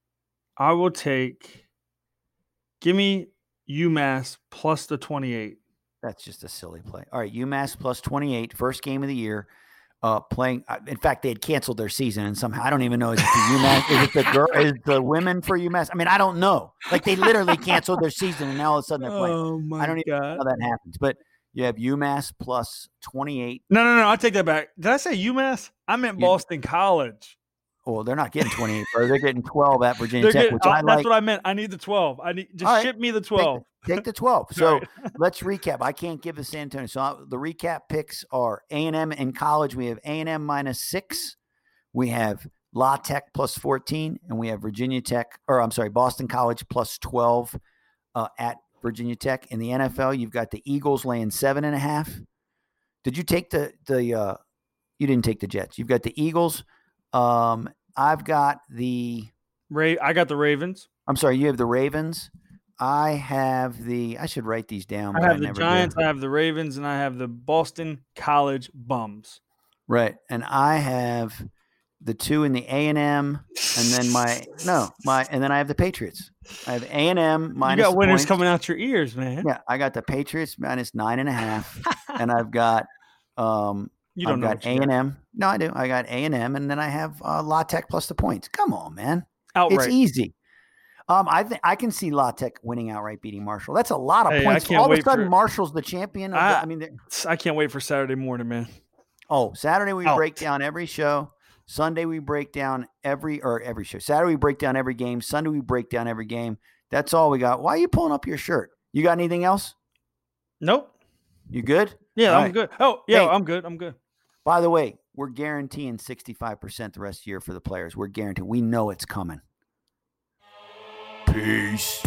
I will take. Give me UMass plus the twenty-eight. That's just a silly play. All right, UMass plus twenty-eight, first game of the year. Uh, playing. Uh, in fact, they had canceled their season, and somehow I don't even know is it the UMass? Is it the girl? Is it the women for UMass? I mean, I don't know. Like they literally canceled their season, and now all of a sudden they're playing. Oh my I don't even know how that happens. But you have UMass plus twenty-eight. No, no, no. I'll take that back. Did I say UMass? I meant Yeah. Boston College. Well, they're not getting twenty-eight, bro. They're getting twelve at Virginia They're Tech, getting- which uh, I that's like. what I meant. I need the twelve. I need just All right. ship me the Take twelve. the, take the twelve. So Right. let's recap. I can't give the San Antonio. So I- the recap picks are A and M in college. We have A and M minus six. We have La Tech plus fourteen, and we have Virginia Tech, or I'm sorry, Boston College plus twelve uh, at Virginia Tech. In the N F L, you've got the Eagles laying seven and a half. Did you take the the? Uh, you didn't take the Jets. You've got the Eagles. Um, I've got the. Ray, I got the Ravens. I'm sorry, you have the Ravens. I have the. I should write these down. I but have the never do. Giants. I have the Ravens, and I have the Boston College Bums. Right, and I have the two in the A and M, and then my no my, and then I have the Patriots. I have A and M minus. You got the winners points. coming out your ears, man. Yeah, I got the Patriots minus nine and a half, and I've got um. You don't I've know got what A you and got. M. No, I do. I got A and M, and then I have uh, La Tech plus the points. Come on, man. Outright. It's easy. Um, I think I can see La Tech winning outright, beating Marshall. That's a lot of Hey, I points. can't All of a wait for sudden, it. Marshall's the champion. Of the, I- I mean, they're- I can't wait for Saturday morning, man. oh, Saturday we Out. break down every show. Sunday we break down every or every show. Saturday we break down every game. Sunday we break down every game. That's all we got. Why are you pulling up your shirt? You got anything else? Nope. You good? Yeah, All I'm right. good. Oh, yeah, Hey. I'm good. I'm good. By the way, we're guaranteeing sixty-five percent the rest of the year for the players. We're guaranteed. We know it's coming. Peace.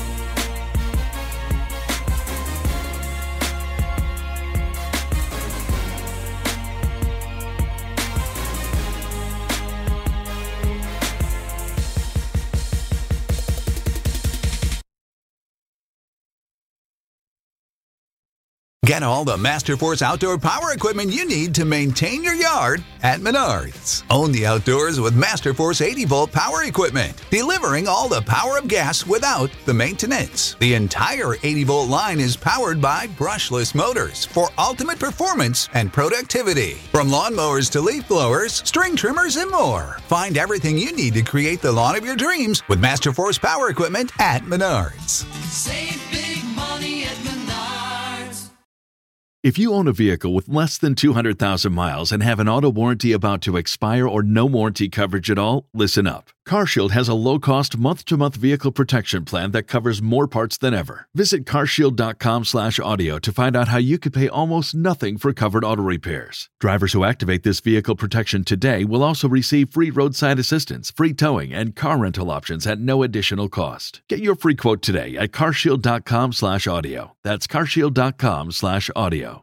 Get all the Masterforce outdoor power equipment you need to maintain your yard at Menards. Own the outdoors with Masterforce eighty volt power equipment, delivering all the power of gas without the maintenance. The entire eighty volt line is powered by brushless motors for ultimate performance and productivity. From lawnmowers to leaf blowers, string trimmers, and more. Find everything you need to create the lawn of your dreams with Masterforce power equipment at Menards. Save big money at Menards. If you own a vehicle with less than two hundred thousand miles and have an auto warranty about to expire or no warranty coverage at all, listen up. CarShield has a low-cost month-to-month vehicle protection plan that covers more parts than ever. Visit carshield.com slash audio to find out how you could pay almost nothing for covered auto repairs. Drivers who activate this vehicle protection today will also receive free roadside assistance, free towing, and car rental options at no additional cost. Get your free quote today at carshield.com slash audio. That's carshield.com slash audio.